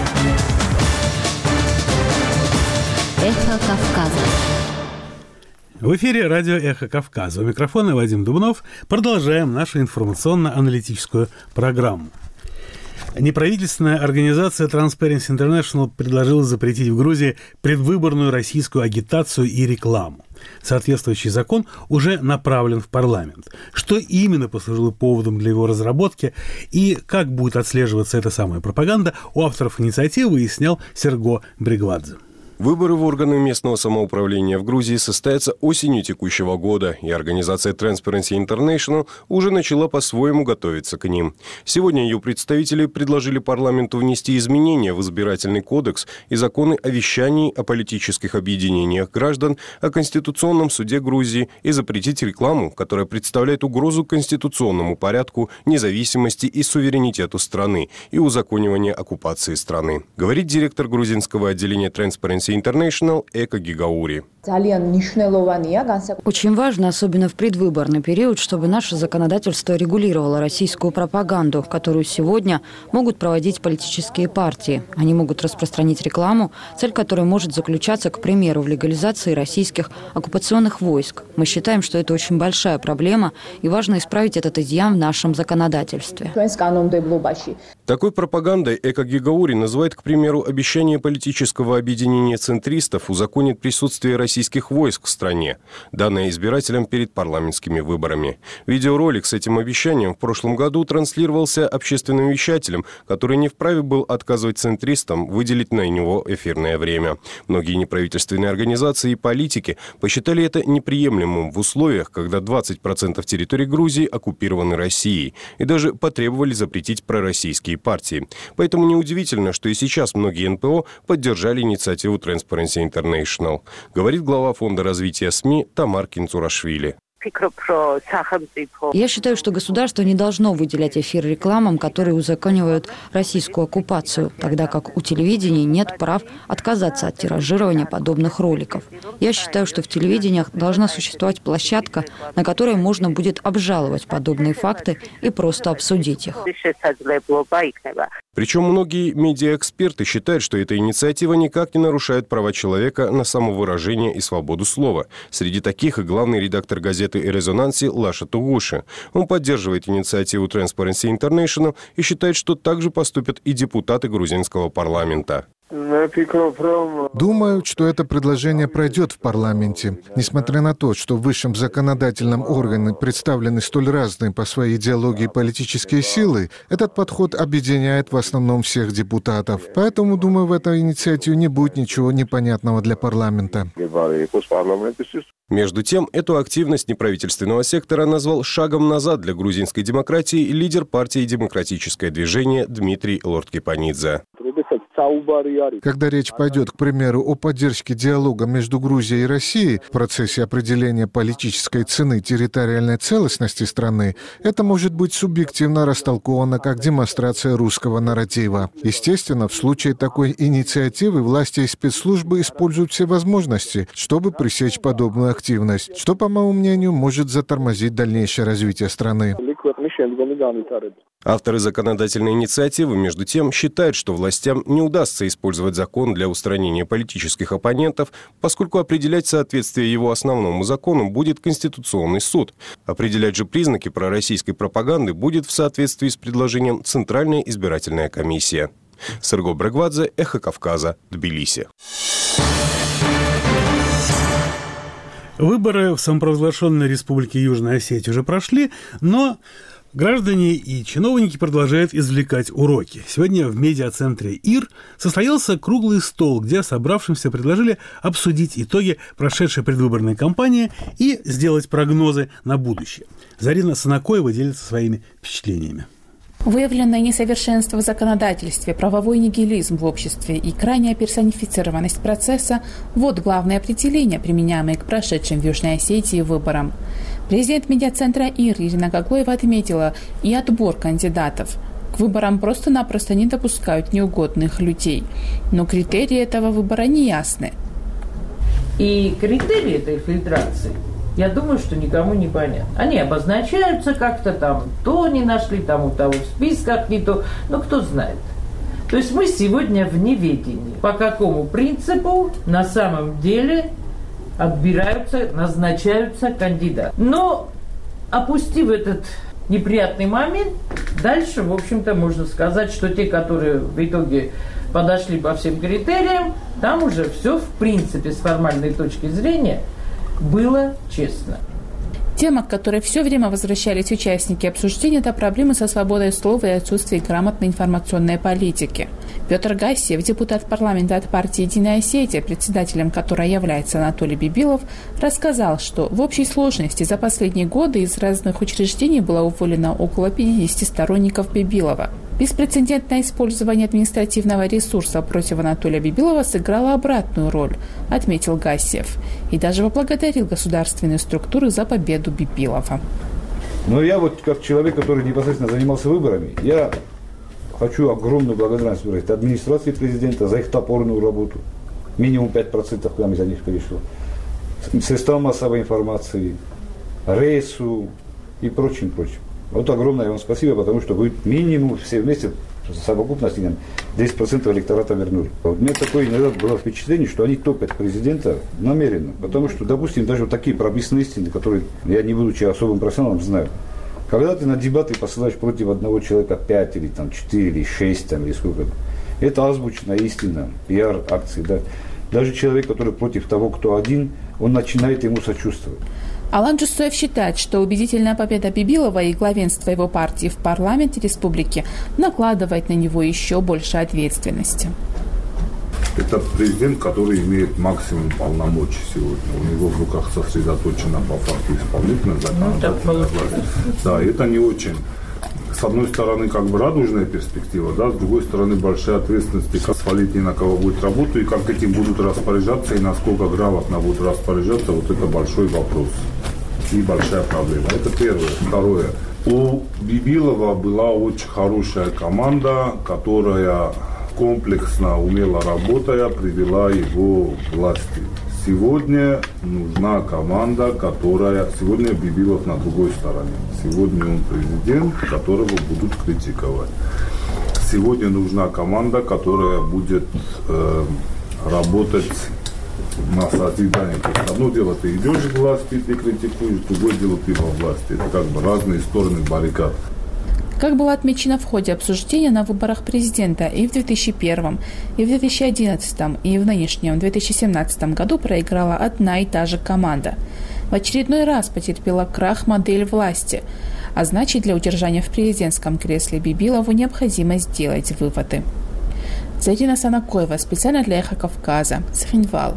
Эхо Кавказа. В эфире радио «Эхо Кавказа». У микрофона Вадим Дубнов. Продолжаем нашу информационно-аналитическую программу. Неправительственная организация Transparency International предложила запретить в Грузии предвыборную российскую агитацию и рекламу. Соответствующий закон уже направлен в парламент. Что именно послужило поводом для его разработки и как будет отслеживаться эта самая пропаганда, у авторов инициативы выяснял Серго Бригвадзе. Выборы в органы местного самоуправления в Грузии состоятся осенью текущего года, и организация Transparency International уже начала по-своему готовиться к ним. Сегодня ее представители предложили парламенту внести изменения в избирательный кодекс и законы о вещании, о политических объединениях граждан, о Конституционном суде Грузии и запретить рекламу, которая представляет угрозу конституционному порядку, независимости и суверенитету страны и узаконивание оккупации страны. Говорит директор грузинского отделения Transparency International Эка Гигаури. Очень важно, особенно в предвыборный период, чтобы наше законодательство регулировало российскую пропаганду, которую сегодня могут проводить политические партии. Они могут распространить рекламу, цель которой может заключаться, к примеру, в легализации российских оккупационных войск. Мы считаем, что это очень большая проблема, и важно исправить этот изъян в нашем законодательстве. Такой пропагандой Эка Гигаури называет, к примеру, обещание политического объединения центристов узаконить присутствие российских войск в стране, данное избирателям перед парламентскими выборами. Видеоролик с этим обещанием в прошлом году транслировался общественным вещателем, который не вправе был отказывать центристам выделить на него эфирное время. Многие неправительственные организации и политики посчитали это неприемлемым в условиях, когда двадцать процентов территории Грузии оккупированы Россией, и даже потребовали запретить пророссийские партии. Поэтому неудивительно, что и сейчас многие эн пэ о поддержали инициативу Transparency International, говорит глава фонда развития СМИ Тамар Кинцурашвили. Я считаю, что государство не должно выделять эфир рекламам, которые узаконивают российскую оккупацию, тогда как у телевидения нет прав отказаться от тиражирования подобных роликов. Я считаю, что в телевидениях должна существовать площадка, на которой можно будет обжаловать подобные факты и просто обсудить их. Причем многие медиаэксперты считают, что эта инициатива никак не нарушает права человека на самовыражение и свободу слова. Среди таких и главный редактор газеты «Резонанси» Лаша Тугуши. Он поддерживает инициативу Transparency International и считает, что так же поступят и депутаты грузинского парламента. Думаю, что это предложение пройдет в парламенте. Несмотря на то, что в высшем законодательном органе представлены столь разные по своей идеологии политические силы, этот подход объединяет в основном всех депутатов. Поэтому, думаю, в этой инициативе не будет ничего непонятного для парламента. Между тем, эту активность неправительственного сектора назвал шагом назад для грузинской демократии лидер партии «Демократическое движение» Дмитрий Лордкипанидзе. Когда речь пойдет, к примеру, о поддержке диалога между Грузией и Россией в процессе определения политической цены территориальной целостности страны, это может быть субъективно растолковано как демонстрация русского нарратива. Естественно, в случае такой инициативы власти и спецслужбы используют все возможности, чтобы пресечь подобную активность, что, по моему мнению, может затормозить дальнейшее развитие страны. Авторы законодательной инициативы, между тем, считают, что властям не удастся использовать закон для устранения политических оппонентов, поскольку определять соответствие его основному закону будет Конституционный суд. Определять же признаки пророссийской пропаганды будет в соответствии с предложением Центральная избирательная комиссия. Серго Бригвадзе, Эхо Кавказа, Тбилиси. Выборы в самопровозглашенной республике Южная Осетия уже прошли, но граждане и чиновники продолжают извлекать уроки. Сегодня в медиацентре ИР состоялся круглый стол, где собравшимся предложили обсудить итоги прошедшей предвыборной кампании и сделать прогнозы на будущее. Зарина Санакоева делится своими впечатлениями. Выявленное несовершенство в законодательстве, правовой нигилизм в обществе и крайняя персонифицированность процесса – вот главные определения, применяемые к прошедшим в Южной Осетии выборам. Президент медиацентра ИР Ирина Гаглоева отметила и отбор кандидатов. К выборам просто-напросто не допускают неугодных людей. Но критерии этого выбора не ясны. И критерии этой фильтрации, я думаю, что никому не понятно. Они обозначаются как-то там, то не нашли, там у того в списках не то, но кто знает. То есть мы сегодня в неведении, по какому принципу на самом деле отбираются, назначаются кандидаты. Но опустив этот неприятный момент. Дальше, в общем-то, можно сказать, что те, которые в итоге подошли по всем критериям, там уже все, в принципе, с формальной точки зрения, было честно. Тема, к которой все время возвращались участники обсуждения, это проблемы со свободой слова и отсутствие грамотной информационной политики. Петр Гассиев, депутат парламента от партии «Единая Осетия», председателем которой является Анатолий Бибилов, рассказал, что в общей сложности за последние годы из разных учреждений было уволено около пятидесяти сторонников Бибилова. Беспрецедентное использование административного ресурса против Анатолия Бибилова сыграло обратную роль, отметил Гассиев, и даже поблагодарил государственные структуры за победу Бибилова. Но я вот как человек, который непосредственно занимался выборами, я хочу огромную благодарность выразить администрации президента за их топорную работу. Минимум пять процентов к нам из-за них перешло. Средствам массовой информации, рейсу и прочим, прочим. Вот огромное вам спасибо, потому что вы минимум все вместе, совокупности нам десять процентов электората вернули. Вот у меня такое иногда было впечатление, что они топят президента намеренно. Потому что, допустим, даже вот такие прописанные истины, которые я, не будучи особым профессионалом, знаю. Когда ты на дебаты посылаешь против одного человека пять или там четыре или шесть там, или сколько, это озвученная истина, пиар-акции. Да? Даже человек, который против того, кто один, он начинает ему сочувствовать. Алан Джусуев считает, что убедительная победа Бибилова и главенство его партии в парламенте республики накладывает на него еще больше ответственности. Это президент, который имеет максимум полномочий сегодня. У него в руках сосредоточена по факту исполнительная законодательная власть. Да, это не очень. С одной стороны, как бы радужная перспектива, да, с другой стороны, большая ответственность, как свалить ни на кого будет работу, и как этим будут распоряжаться, и насколько грамотно будут распоряжаться, вот это большой вопрос и большая проблема. Это первое. Второе. У Бибилова была очень хорошая команда, которая комплексно, умело работая, привела его к власти. Сегодня нужна команда, которая... Сегодня Бибилов на другой стороне. Сегодня он президент, которого будут критиковать. Сегодня нужна команда, которая будет э, работать на созидание. То есть одно дело, ты идешь к власти, ты критикуешь, другое дело, ты во власти. Это как бы разные стороны баррикад. Как было отмечено в ходе обсуждения на выборах президента и в две тысячи первом, и в две тысячи одиннадцатом, и в нынешнем две тысячи семнадцатом году проиграла одна и та же команда. В очередной раз потерпела крах модель власти, а значит, для удержания в президентском кресле Бибилову необходимо сделать выводы. Зарина Санакоева, специально для «Эхо Кавказа», Цхинвал.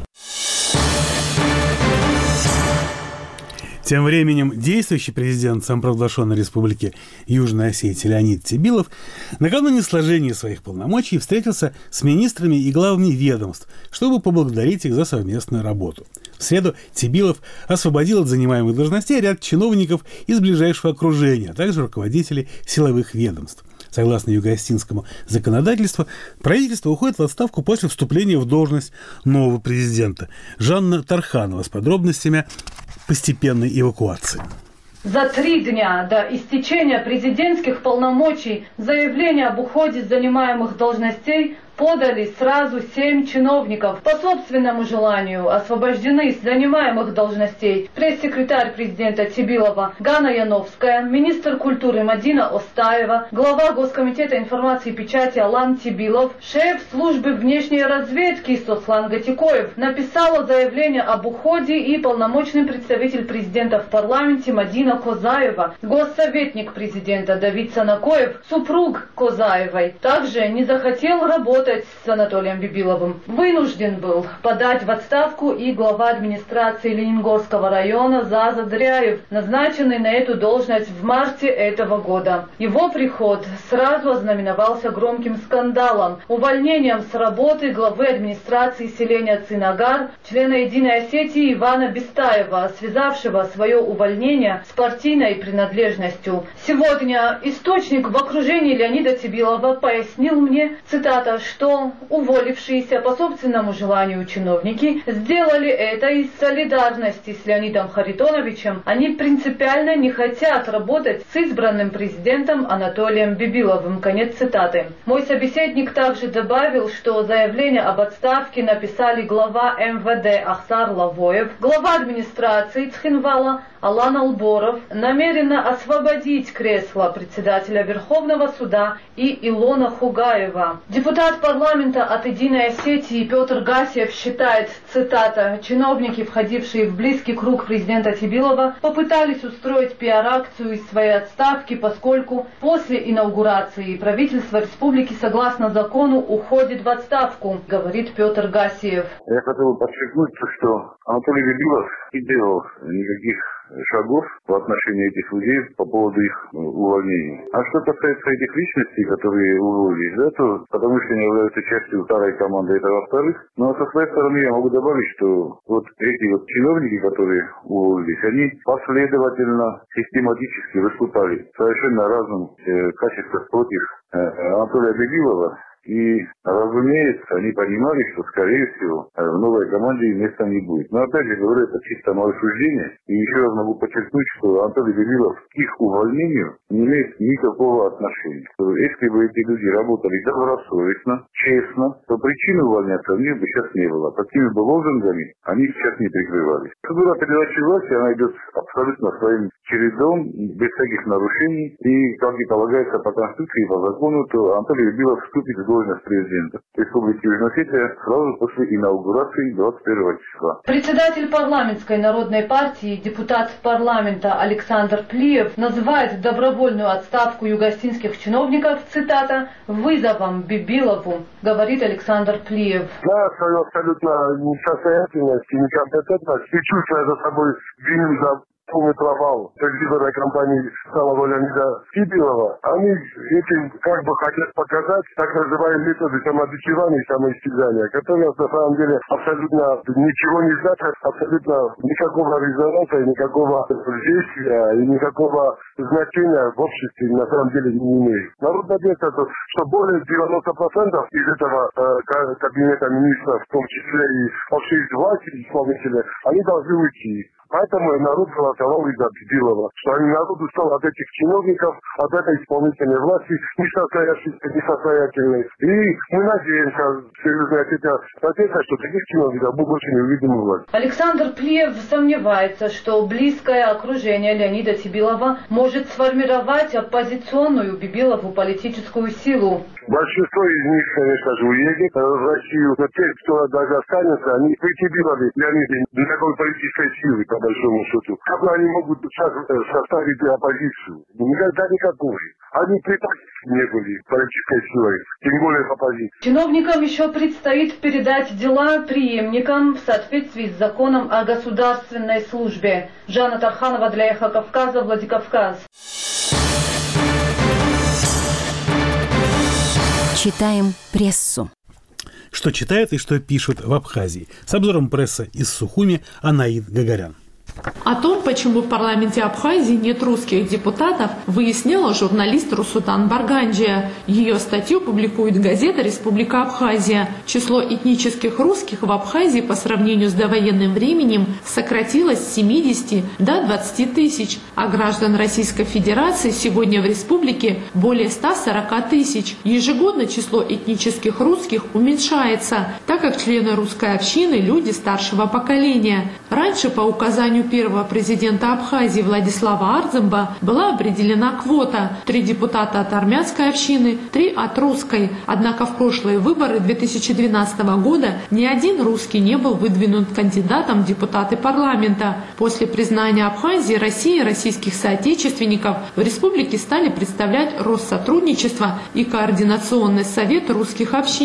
Тем временем действующий президент самопровозглашенной республики Южная Осетия Леонид Тебилов накануне сложения своих полномочий встретился с министрами и главами ведомств, чтобы поблагодарить их за совместную работу. В среду Тебилов освободил от занимаемых должностей ряд чиновников из ближайшего окружения, а также руководителей силовых ведомств. Согласно юго-осетинскому законодательству, правительство уходит в отставку после вступления в должность нового президента. Жанна Тарханова с подробностями постепенной эвакуации. За три дня до истечения президентских полномочий заявление об уходе с занимаемых должностей подали сразу семь чиновников. По собственному желанию освобождены с занимаемых должностей пресс-секретарь президента Тебилова Гана Яновская, министр культуры Мадина Остаева, глава Госкомитета информации и печати Алан Тебилов, шеф службы внешней разведки Сослан Гатикоев. Написала заявление об уходе и полномочный представитель президента в парламенте Мадина Козаева, госсоветник президента Давид Санакоев, супруг Козаевой. Также не захотел работать с Анатолием Бибиловым. Вынужден был подать в отставку и глава администрации Ленингорского района Заза Дряев, назначенный на эту должность в марте этого года. Его приход сразу ознаменовался громким скандалом, увольнением с работы главы администрации селения Цинагар, члена Единой Осетии Ивана Бестаева, связавшего свое увольнение с партийной принадлежностью. Сегодня источник в окружении Леонида Тебилова пояснил мне, цитата, что уволившиеся по собственному желанию чиновники сделали это из солидарности с Леонидом Харитоновичем. Они принципиально не хотят работать с избранным президентом Анатолием Бибиловым. Конец цитаты. Мой собеседник также добавил, что заявление об отставке написали глава эм вэ дэ Ахсар Лавоев, глава администрации Цхинвала Алан Алборов, намерена освободить кресло председателя Верховного суда и Илона Хугаева. Депутат парламента от Единой Осетии Петр Гасиев считает, цитата, чиновники, входившие в близкий круг президента Тибилова, попытались устроить пиар-акцию из своей отставки, поскольку после инаугурации правительство республики согласно закону уходит в отставку, говорит Петр Гасиев. Я хотел бы подчеркнуть, что Анатолий Бибилов не делал никаких шагов в отношении этих людей по поводу их увольнения. А что касается этих личностей, которые уволились, да, то потому что они являются частью старой команды, это во-вторых. Но со своей стороны я могу добавить, что вот эти вот чиновники, которые уволились, они последовательно, систематически выступали в совершенно разных э, качествах против э, Анатолия Бибилова. И, разумеется, они понимали, что, скорее всего, в новой команде места не будет. Но, опять же говорю, это чисто мое суждение. И еще раз могу подчеркнуть, что Анатолий Бибилов к их увольнению не имеет никакого отношения. Если бы эти люди работали добросовестно, честно, то причины увольняться у них бы сейчас не было. Какими бы лозунгами они сейчас не прикрывались. Процедура передачи власти, она идет абсолютно своим чередом, без всяких нарушений. И, как и полагается по Конституции и по закону, то Анатолий Бибилов вступит в должность президента Республики Южная Осетия сразу после инаугурации двадцать первого числа. Председатель парламентской народной партии, депутат парламента Александр Плиев называет добровольную отставку югостинских чиновников, цитата, «вызовом Бибилову», говорит Александр Плиев. Да, свою абсолютно несостоятельность и некомпетентность и чувствуя за собой вину за полный провал предвыборной кампании самого Леонида Бибилова, они этим как бы хотят показать так называемые методы самобичевания и самоистязания, которые на самом деле абсолютно ничего не значат, абсолютно никакого резонанса и никакого действия и никакого значения в обществе на самом деле не имеют. Народ надеется, что более девяноста процентов из этого э, кабинета министров, в том числе и вообще из власти исполнителя, они должны уйти. Поэтому народ голосовал из-за Бибилова, что они народ устал от этих чиновников, от этой исполнительной власти, несостоятельной. И мы надеемся, серьезная позиция, что таких чиновников мы больше не увидим у власти. Александр Плиев сомневается, что близкое окружение Леонида Тибилова может сформировать оппозиционную Бибилову политическую силу. Большинство из них, конечно же, уедет в Россию, но те, кто даже останется, они при Тибилове Леониде никакой политической силы, по большому счету. Как они могут составить оппозицию? Никогда никакой. Они при практике не были политической силой, тем более в оппозиции. Чиновникам еще предстоит передать дела преемникам в соответствии с законом о государственной службе. Жанна Тарханова для Эхо Кавказа, Владикавказ. Читаем прессу. Что читают и что пишут в Абхазии. С обзором прессы из Сухуми Анаид Гагарян. О том, почему в парламенте Абхазии нет русских депутатов, выясняла журналист Русутан Барганджия. Ее статью публикует газета «Республика Абхазия». Число этнических русских в Абхазии по сравнению с довоенным временем сократилось с семидесяти до двадцати тысяч, а граждан Российской Федерации сегодня в республике более ста сорока тысяч. Ежегодно число этнических русских уменьшается, так как члены русской общины – люди старшего поколения. Раньше по указанию первого президента Абхазии Владислава Арзымба была определена квота – три депутата от армянской общины, три от русской. Однако в прошлые выборы две тысячи двенадцатого года ни один русский не был выдвинут кандидатом в депутаты парламента. После признания Абхазии России российских соотечественников в республике стали представлять Россотрудничество и Координационный совет русских общин.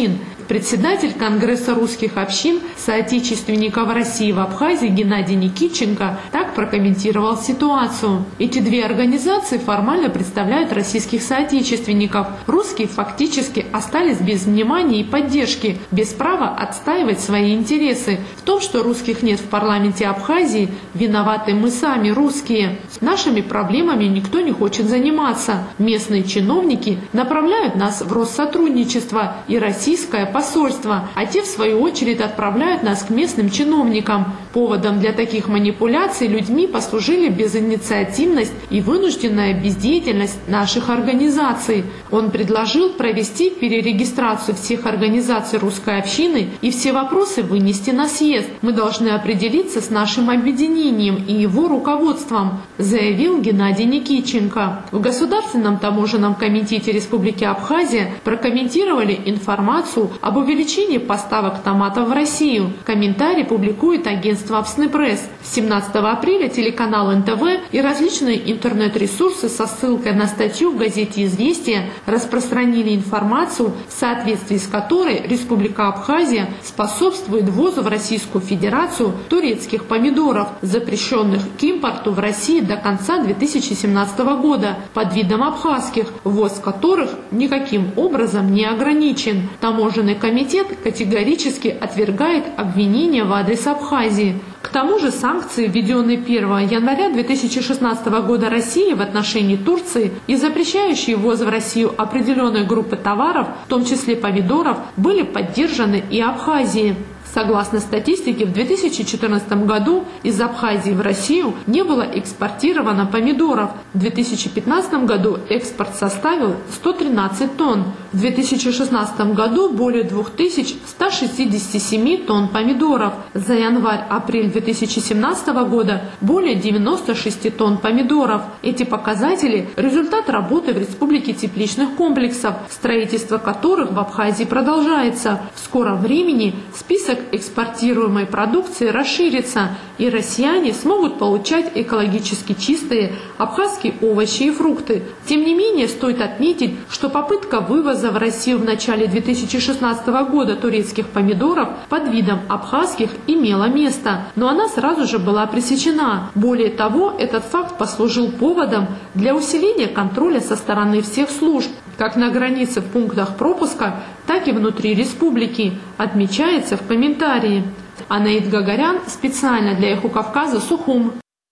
Председатель Конгресса русских общин соотечественников России в Абхазии Геннадий Никитченко так прокомментировал ситуацию. Эти две организации формально представляют российских соотечественников. Русские фактически остались без внимания и поддержки, без права отстаивать свои интересы. В том, что русских нет в парламенте Абхазии, виноваты мы сами, русские. Нашими проблемами никто не хочет заниматься. Местные чиновники направляют нас в Россотрудничество и российское посольство, а те, в свою очередь, отправляют нас к местным чиновникам. Поводом для таких манипуляций людьми послужили безинициативность и вынужденная бездеятельность наших организаций. Он предложил провести перерегистрацию всех организаций русской общины и все вопросы вынести на съезд. Мы должны определиться с нашим объединением и его руководством, заявил Геннадий Никитченко. В Государственном таможенном комитете Республики Абхазия прокомментировали информацию об увеличении поставок томатов в Россию. Комментарий публикует агентство Абснепресс. семнадцатого апреля телеканал эн тэ вэ и различные интернет-ресурсы со ссылкой на статью в газете «Известия» распространили информацию, в соответствии с которой Республика Абхазия способствует ввозу в Российскую Федерацию турецких помидоров, запрещенных к импорту в России до конца две тысячи семнадцатого года, под видом абхазских, ввоз которых никаким образом не ограничен. Таможенный комитет категорически отвергает обвинения в адрес Абхазии. К тому же санкции, введенные первого января две тысячи шестнадцатого года России в отношении Турции и запрещающие ввоз в Россию определенной группы товаров, в том числе помидоров, были поддержаны и Абхазией. Согласно статистике, в две тысячи четырнадцатом году из Абхазии в Россию не было экспортировано помидоров. В две тысячи пятнадцатом году экспорт составил сто тринадцать тонн. В две тысячи шестнадцатом году более две тысячи сто шестьдесят семь тонн помидоров. За январь-апрель две тысячи семнадцатого года более девяноста шести тонн помидоров. Эти показатели – результат работы в Республике тепличных комплексов, строительство которых в Абхазии продолжается. В скором времени список экспортируемой продукции расширится, и россияне смогут получать экологически чистые абхазские овощи и фрукты. Тем не менее, стоит отметить, что попытка вывоза в Россию в начале две тысячи шестнадцатого года турецких помидоров под видом абхазских имела место, но она сразу же была пресечена. Более того, этот факт послужил поводом для усиления контроля со стороны всех служб, как на границе в пунктах пропуска, так и внутри республики, отмечается в комментарии. Анаит Гагарян специально для «Эхо Кавказа», Сухум.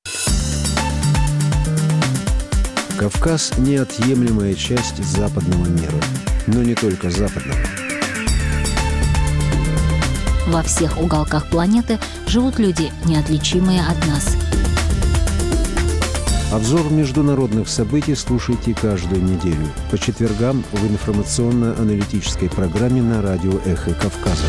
Кавказ – неотъемлемая часть западного мира, но не только западного. Во всех уголках планеты живут люди, неотличимые от нас. Обзор международных событий слушайте каждую неделю по четвергам в информационно-аналитической программе на радио «Эхо Кавказа».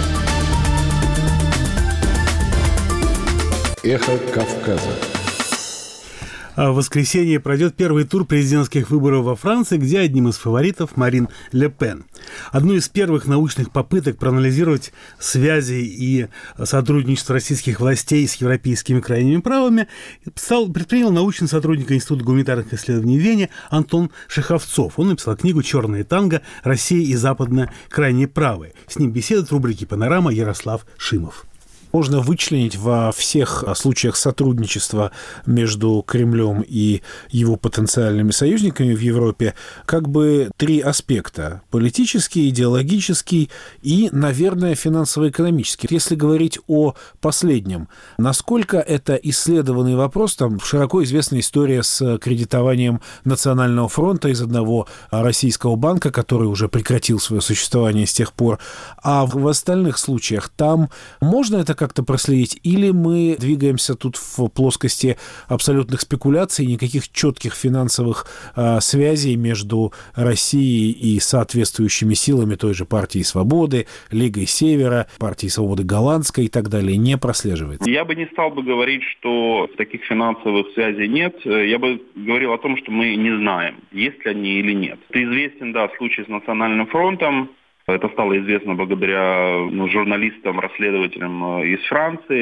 «Эхо Кавказа». В воскресенье пройдет первый тур президентских выборов во Франции, где одним из фаворитов Марин Ле Пен. Одну из первых научных попыток проанализировать связи и сотрудничество российских властей с европейскими крайними правыми стал, предпринял научный сотрудник Института гуманитарных исследований в Вене Антон Шеховцов. Он написал книгу «Черное танго. Россия и западно крайне правые». С ним беседует в рубрике «Панорама» Ярослав Шимов. Можно вычленить во всех случаях сотрудничества между Кремлем и его потенциальными союзниками в Европе как бы три аспекта: политический, идеологический и, наверное, финансово-экономический. Если говорить о последнем, насколько это исследованный вопрос, там широко известна история с кредитованием Национального фронта из одного российского банка, который уже прекратил свое существование с тех пор, а в остальных случаях там можно это как-то проследить, или мы двигаемся тут в плоскости абсолютных спекуляций, никаких четких финансовых э, связей между Россией и соответствующими силами той же партии Свободы, Лигой Севера, партии Свободы Голландской и так далее не прослеживается? Я бы не стал бы говорить, что таких финансовых связей нет. Я бы говорил о том, что мы не знаем, есть ли они или нет. Это известен, да, случай с Национальным фронтом. Это стало известно благодаря ну, журналистам, расследователям из Франции.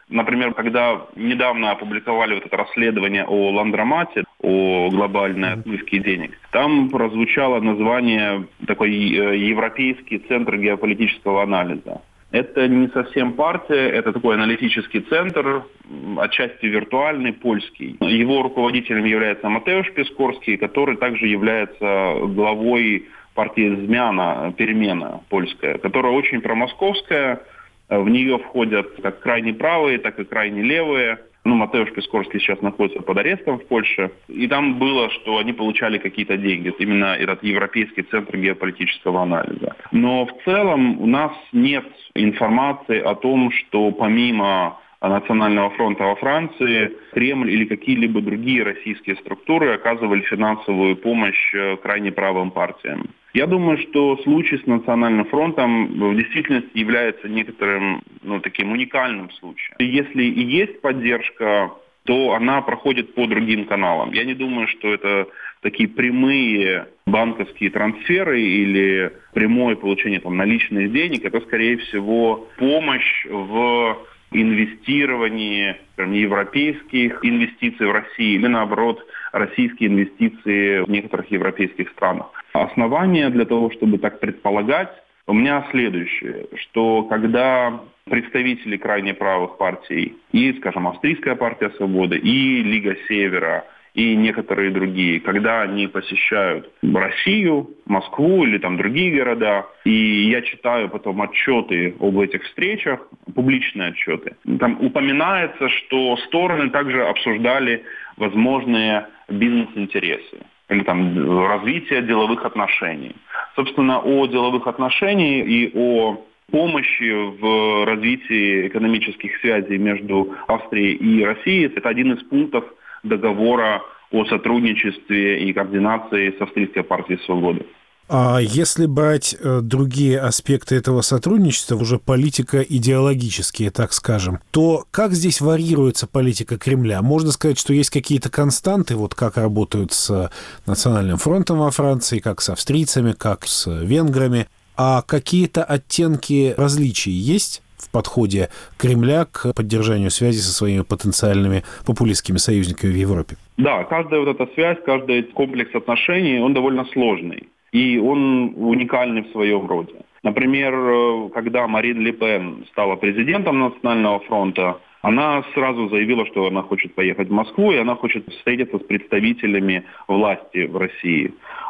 Например, когда недавно опубликовали вот это расследование о ландромате, о глобальной отмывке денег, там прозвучало название такой Европейский центр геополитического анализа. Это не совсем партия, это такой аналитический центр, отчасти виртуальный, польский. Его руководителем является Матеуш Пискорский, который также является главой партии «Змяна», «Перемена» польская, которая очень промосковская. В нее входят как крайне правые, так и крайне левые. Ну, Матеуш Пискорский сейчас находится под арестом в Польше. И там было, что они получали какие-то деньги. Именно этот Европейский центр геополитического анализа. Но в целом у нас нет информации о том, что помимо Национального фронта во Франции, Кремль или какие-либо другие российские структуры оказывали финансовую помощь крайне правым партиям. Я думаю, что случай с Национальным фронтом в действительности является некоторым, ну, таким уникальным случаем. Если и есть поддержка, то она проходит по другим каналам. Я не думаю, что это такие прямые банковские трансферы или прямое получение там наличных денег. Это, скорее всего, помощь в инвестировании скажем, европейских инвестиций в Россию или, наоборот, российские инвестиции в некоторых европейских странах. Основания для того, чтобы так предполагать, у меня следующее, что когда представители крайне правых партий и, скажем, Австрийская партия свободы, и Лига Севера, и некоторые другие, когда они посещают Россию, Москву или там другие города, и я читаю потом отчеты об этих встречах, публичные отчеты, там упоминается, что стороны также обсуждали возможные бизнес-интересы или там развитие деловых отношений. Собственно, о деловых отношениях и о помощи в развитии экономических связей между Австрией и Россией – это один из пунктов договора о сотрудничестве и координации с Австрийской партией свободы. А если брать э, другие аспекты этого сотрудничества, уже политико-идеологические, так скажем, то как здесь варьируется политика Кремля? Можно сказать, что есть какие-то константы, вот как работают с Национальным фронтом во Франции, как с австрийцами, как с венграми, а какие-то оттенки различий есть в подходе Кремля к поддержанию связи со своими потенциальными популистскими союзниками в Европе? Да, каждая вот эта связь, каждый комплекс отношений, он довольно сложный. И он уникальный в своем роде. Например, когда Марин Ле Пен стала президентом Национального фронта, она сразу заявила, что она хочет поехать в Москву, и она хочет встретиться с представителями власти в России.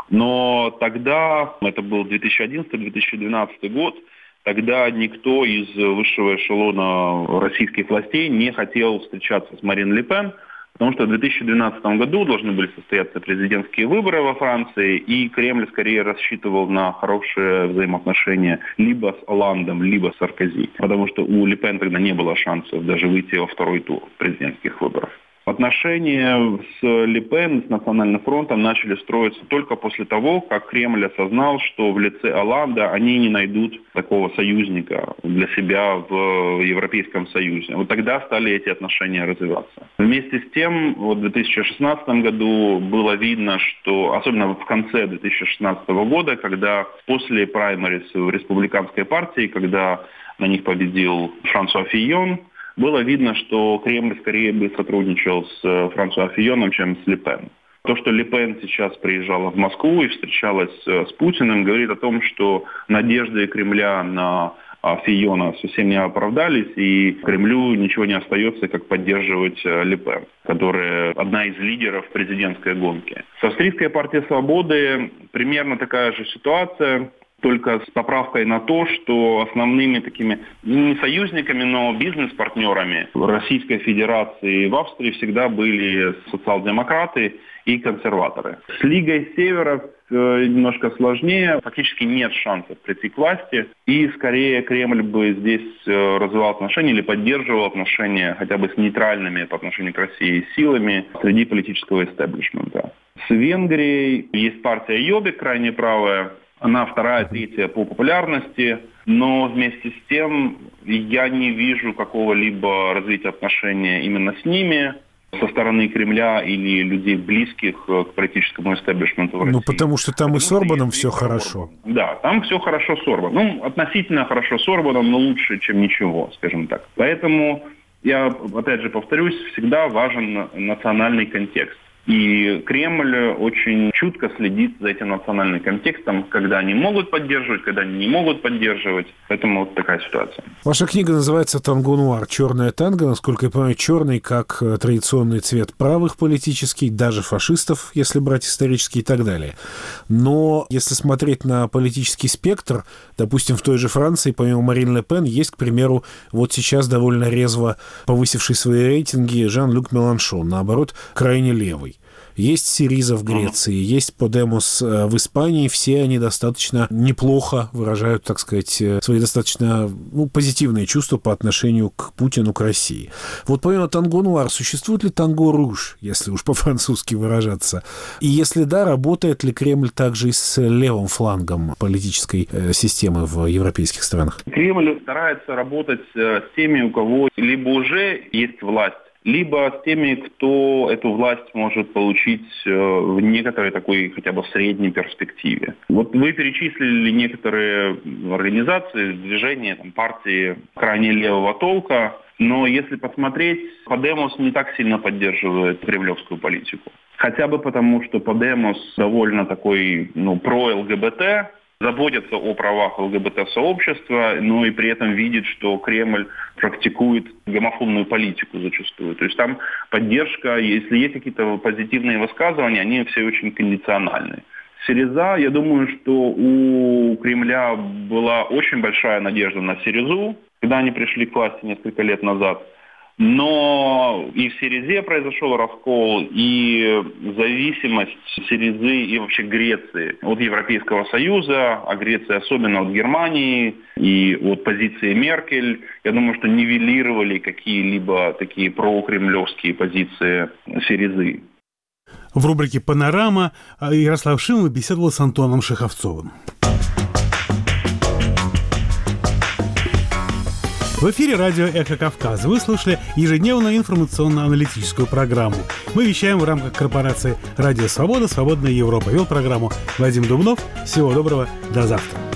Но тогда, это был две тысячи одиннадцатый - две тысячи двенадцатый год, тогда никто из высшего эшелона российских властей не хотел встречаться с Марин Ле Пен, потому что в две тысячи двенадцатом году должны были состояться президентские выборы во Франции, и Кремль скорее рассчитывал на хорошие взаимоотношения либо с Олландом, либо с Саркози, потому что у Ле Пен тогда не было шансов даже выйти во второй тур президентских выборов. Отношения с Ле Пен, с Национальным фронтом начали строиться только после того, как Кремль осознал, что в лице Олланда они не найдут такого союзника для себя в Европейском Союзе. Вот тогда стали эти отношения развиваться. Вместе с тем, вот в две тысячи шестнадцатом году было видно, что, особенно в конце две тысячи шестнадцатого года, когда после праймериз в республиканской партии, когда на них победил Франсуа Фийон, было видно, что Кремль скорее бы сотрудничал с Франсуа Фийоном, чем с Ле Пен. То, что Ле Пен сейчас приезжала в Москву и встречалась с Путиным, говорит о том, что надежды Кремля на Фийона совсем не оправдались, и Кремлю ничего не остается, как поддерживать Ле Пен, которая одна из лидеров президентской гонки. С Австрийской партией свободы примерно такая же ситуация, только с поправкой на то, что основными такими, не союзниками, но бизнес-партнерами Российской Федерации в Австрии всегда были социал-демократы и консерваторы. С Лигой Севера немножко сложнее, фактически нет шансов прийти к власти, и скорее Кремль бы здесь развивал отношения или поддерживал отношения хотя бы с нейтральными по отношению к России силами среди политического истеблишмента. С Венгрией есть партия Йобик, крайне правая. Она вторая, третья по популярности, но вместе с тем я не вижу какого-либо развития отношений именно с ними со стороны Кремля или людей, близких к политическому истеблишменту в России. Ну, потому что там потому и с Орбаном все хорошо. Да, там все хорошо с Орбаном. Ну, относительно хорошо с Орбаном, но лучше, чем ничего, скажем так. Поэтому Я, опять же, повторюсь, всегда важен национальный контекст. И Кремль очень чутко следит за этим национальным контекстом, когда они могут поддерживать, когда они не могут поддерживать. Поэтому вот такая ситуация. Ваша книга называется «Танго-нуар. Черное танго». Насколько я понимаю, черный как традиционный цвет правых политический, даже фашистов, если брать исторически и так далее. Но если смотреть на политический спектр, допустим, в той же Франции, помимо Марин Ле Пен, есть, к примеру, вот сейчас довольно резво повысивший свои рейтинги Жан-Люк Меланшон, наоборот, крайне левый. Есть Сириза в Греции, uh-huh. есть Подемос в Испании. Все они достаточно неплохо выражают, так сказать, свои достаточно ну, позитивные чувства по отношению к Путину, к России. Вот помимо танго-нуар, существует ли танго-руж, если уж по-французски выражаться? И если да, работает ли Кремль также и с левым флангом политической системы в европейских странах? Кремль старается работать с теми, у кого либо уже есть власть, либо с теми, кто эту власть может получить в некоторой такой хотя бы в средней перспективе. Вот вы перечислили некоторые организации, движения, там, партии крайне левого толка, но если посмотреть, Подемос не так сильно поддерживает кремлевскую политику. Хотя бы потому, что Подемос довольно такой ну, про-ЛГБТ, заботится о правах ЛГБТ-сообщества, но и при этом видит, что Кремль практикует гомофобную политику зачастую. То есть там поддержка, если есть какие-то позитивные высказывания, они все очень кондициональны. Сириза, я думаю, что у Кремля была очень большая надежда на Сиризу, когда они пришли к власти несколько лет назад. Но и в Сиризе произошел раскол, и зависимость Сиризы и вообще Греции от Европейского Союза, а Греция особенно от Германии и от позиции Меркель, я думаю, что нивелировали какие-либо такие прокремлевские позиции Сиризы. В рубрике «Панорама» Ярослав Шимов беседовал с Антоном Шеховцовым. В эфире радио «Эхо Кавказа». Вы слушали ежедневную информационно-аналитическую программу. Мы вещаем в рамках корпорации «Радио Свобода. Свободная Европа». Вел программу Вадим Дубнов. Всего доброго. До завтра.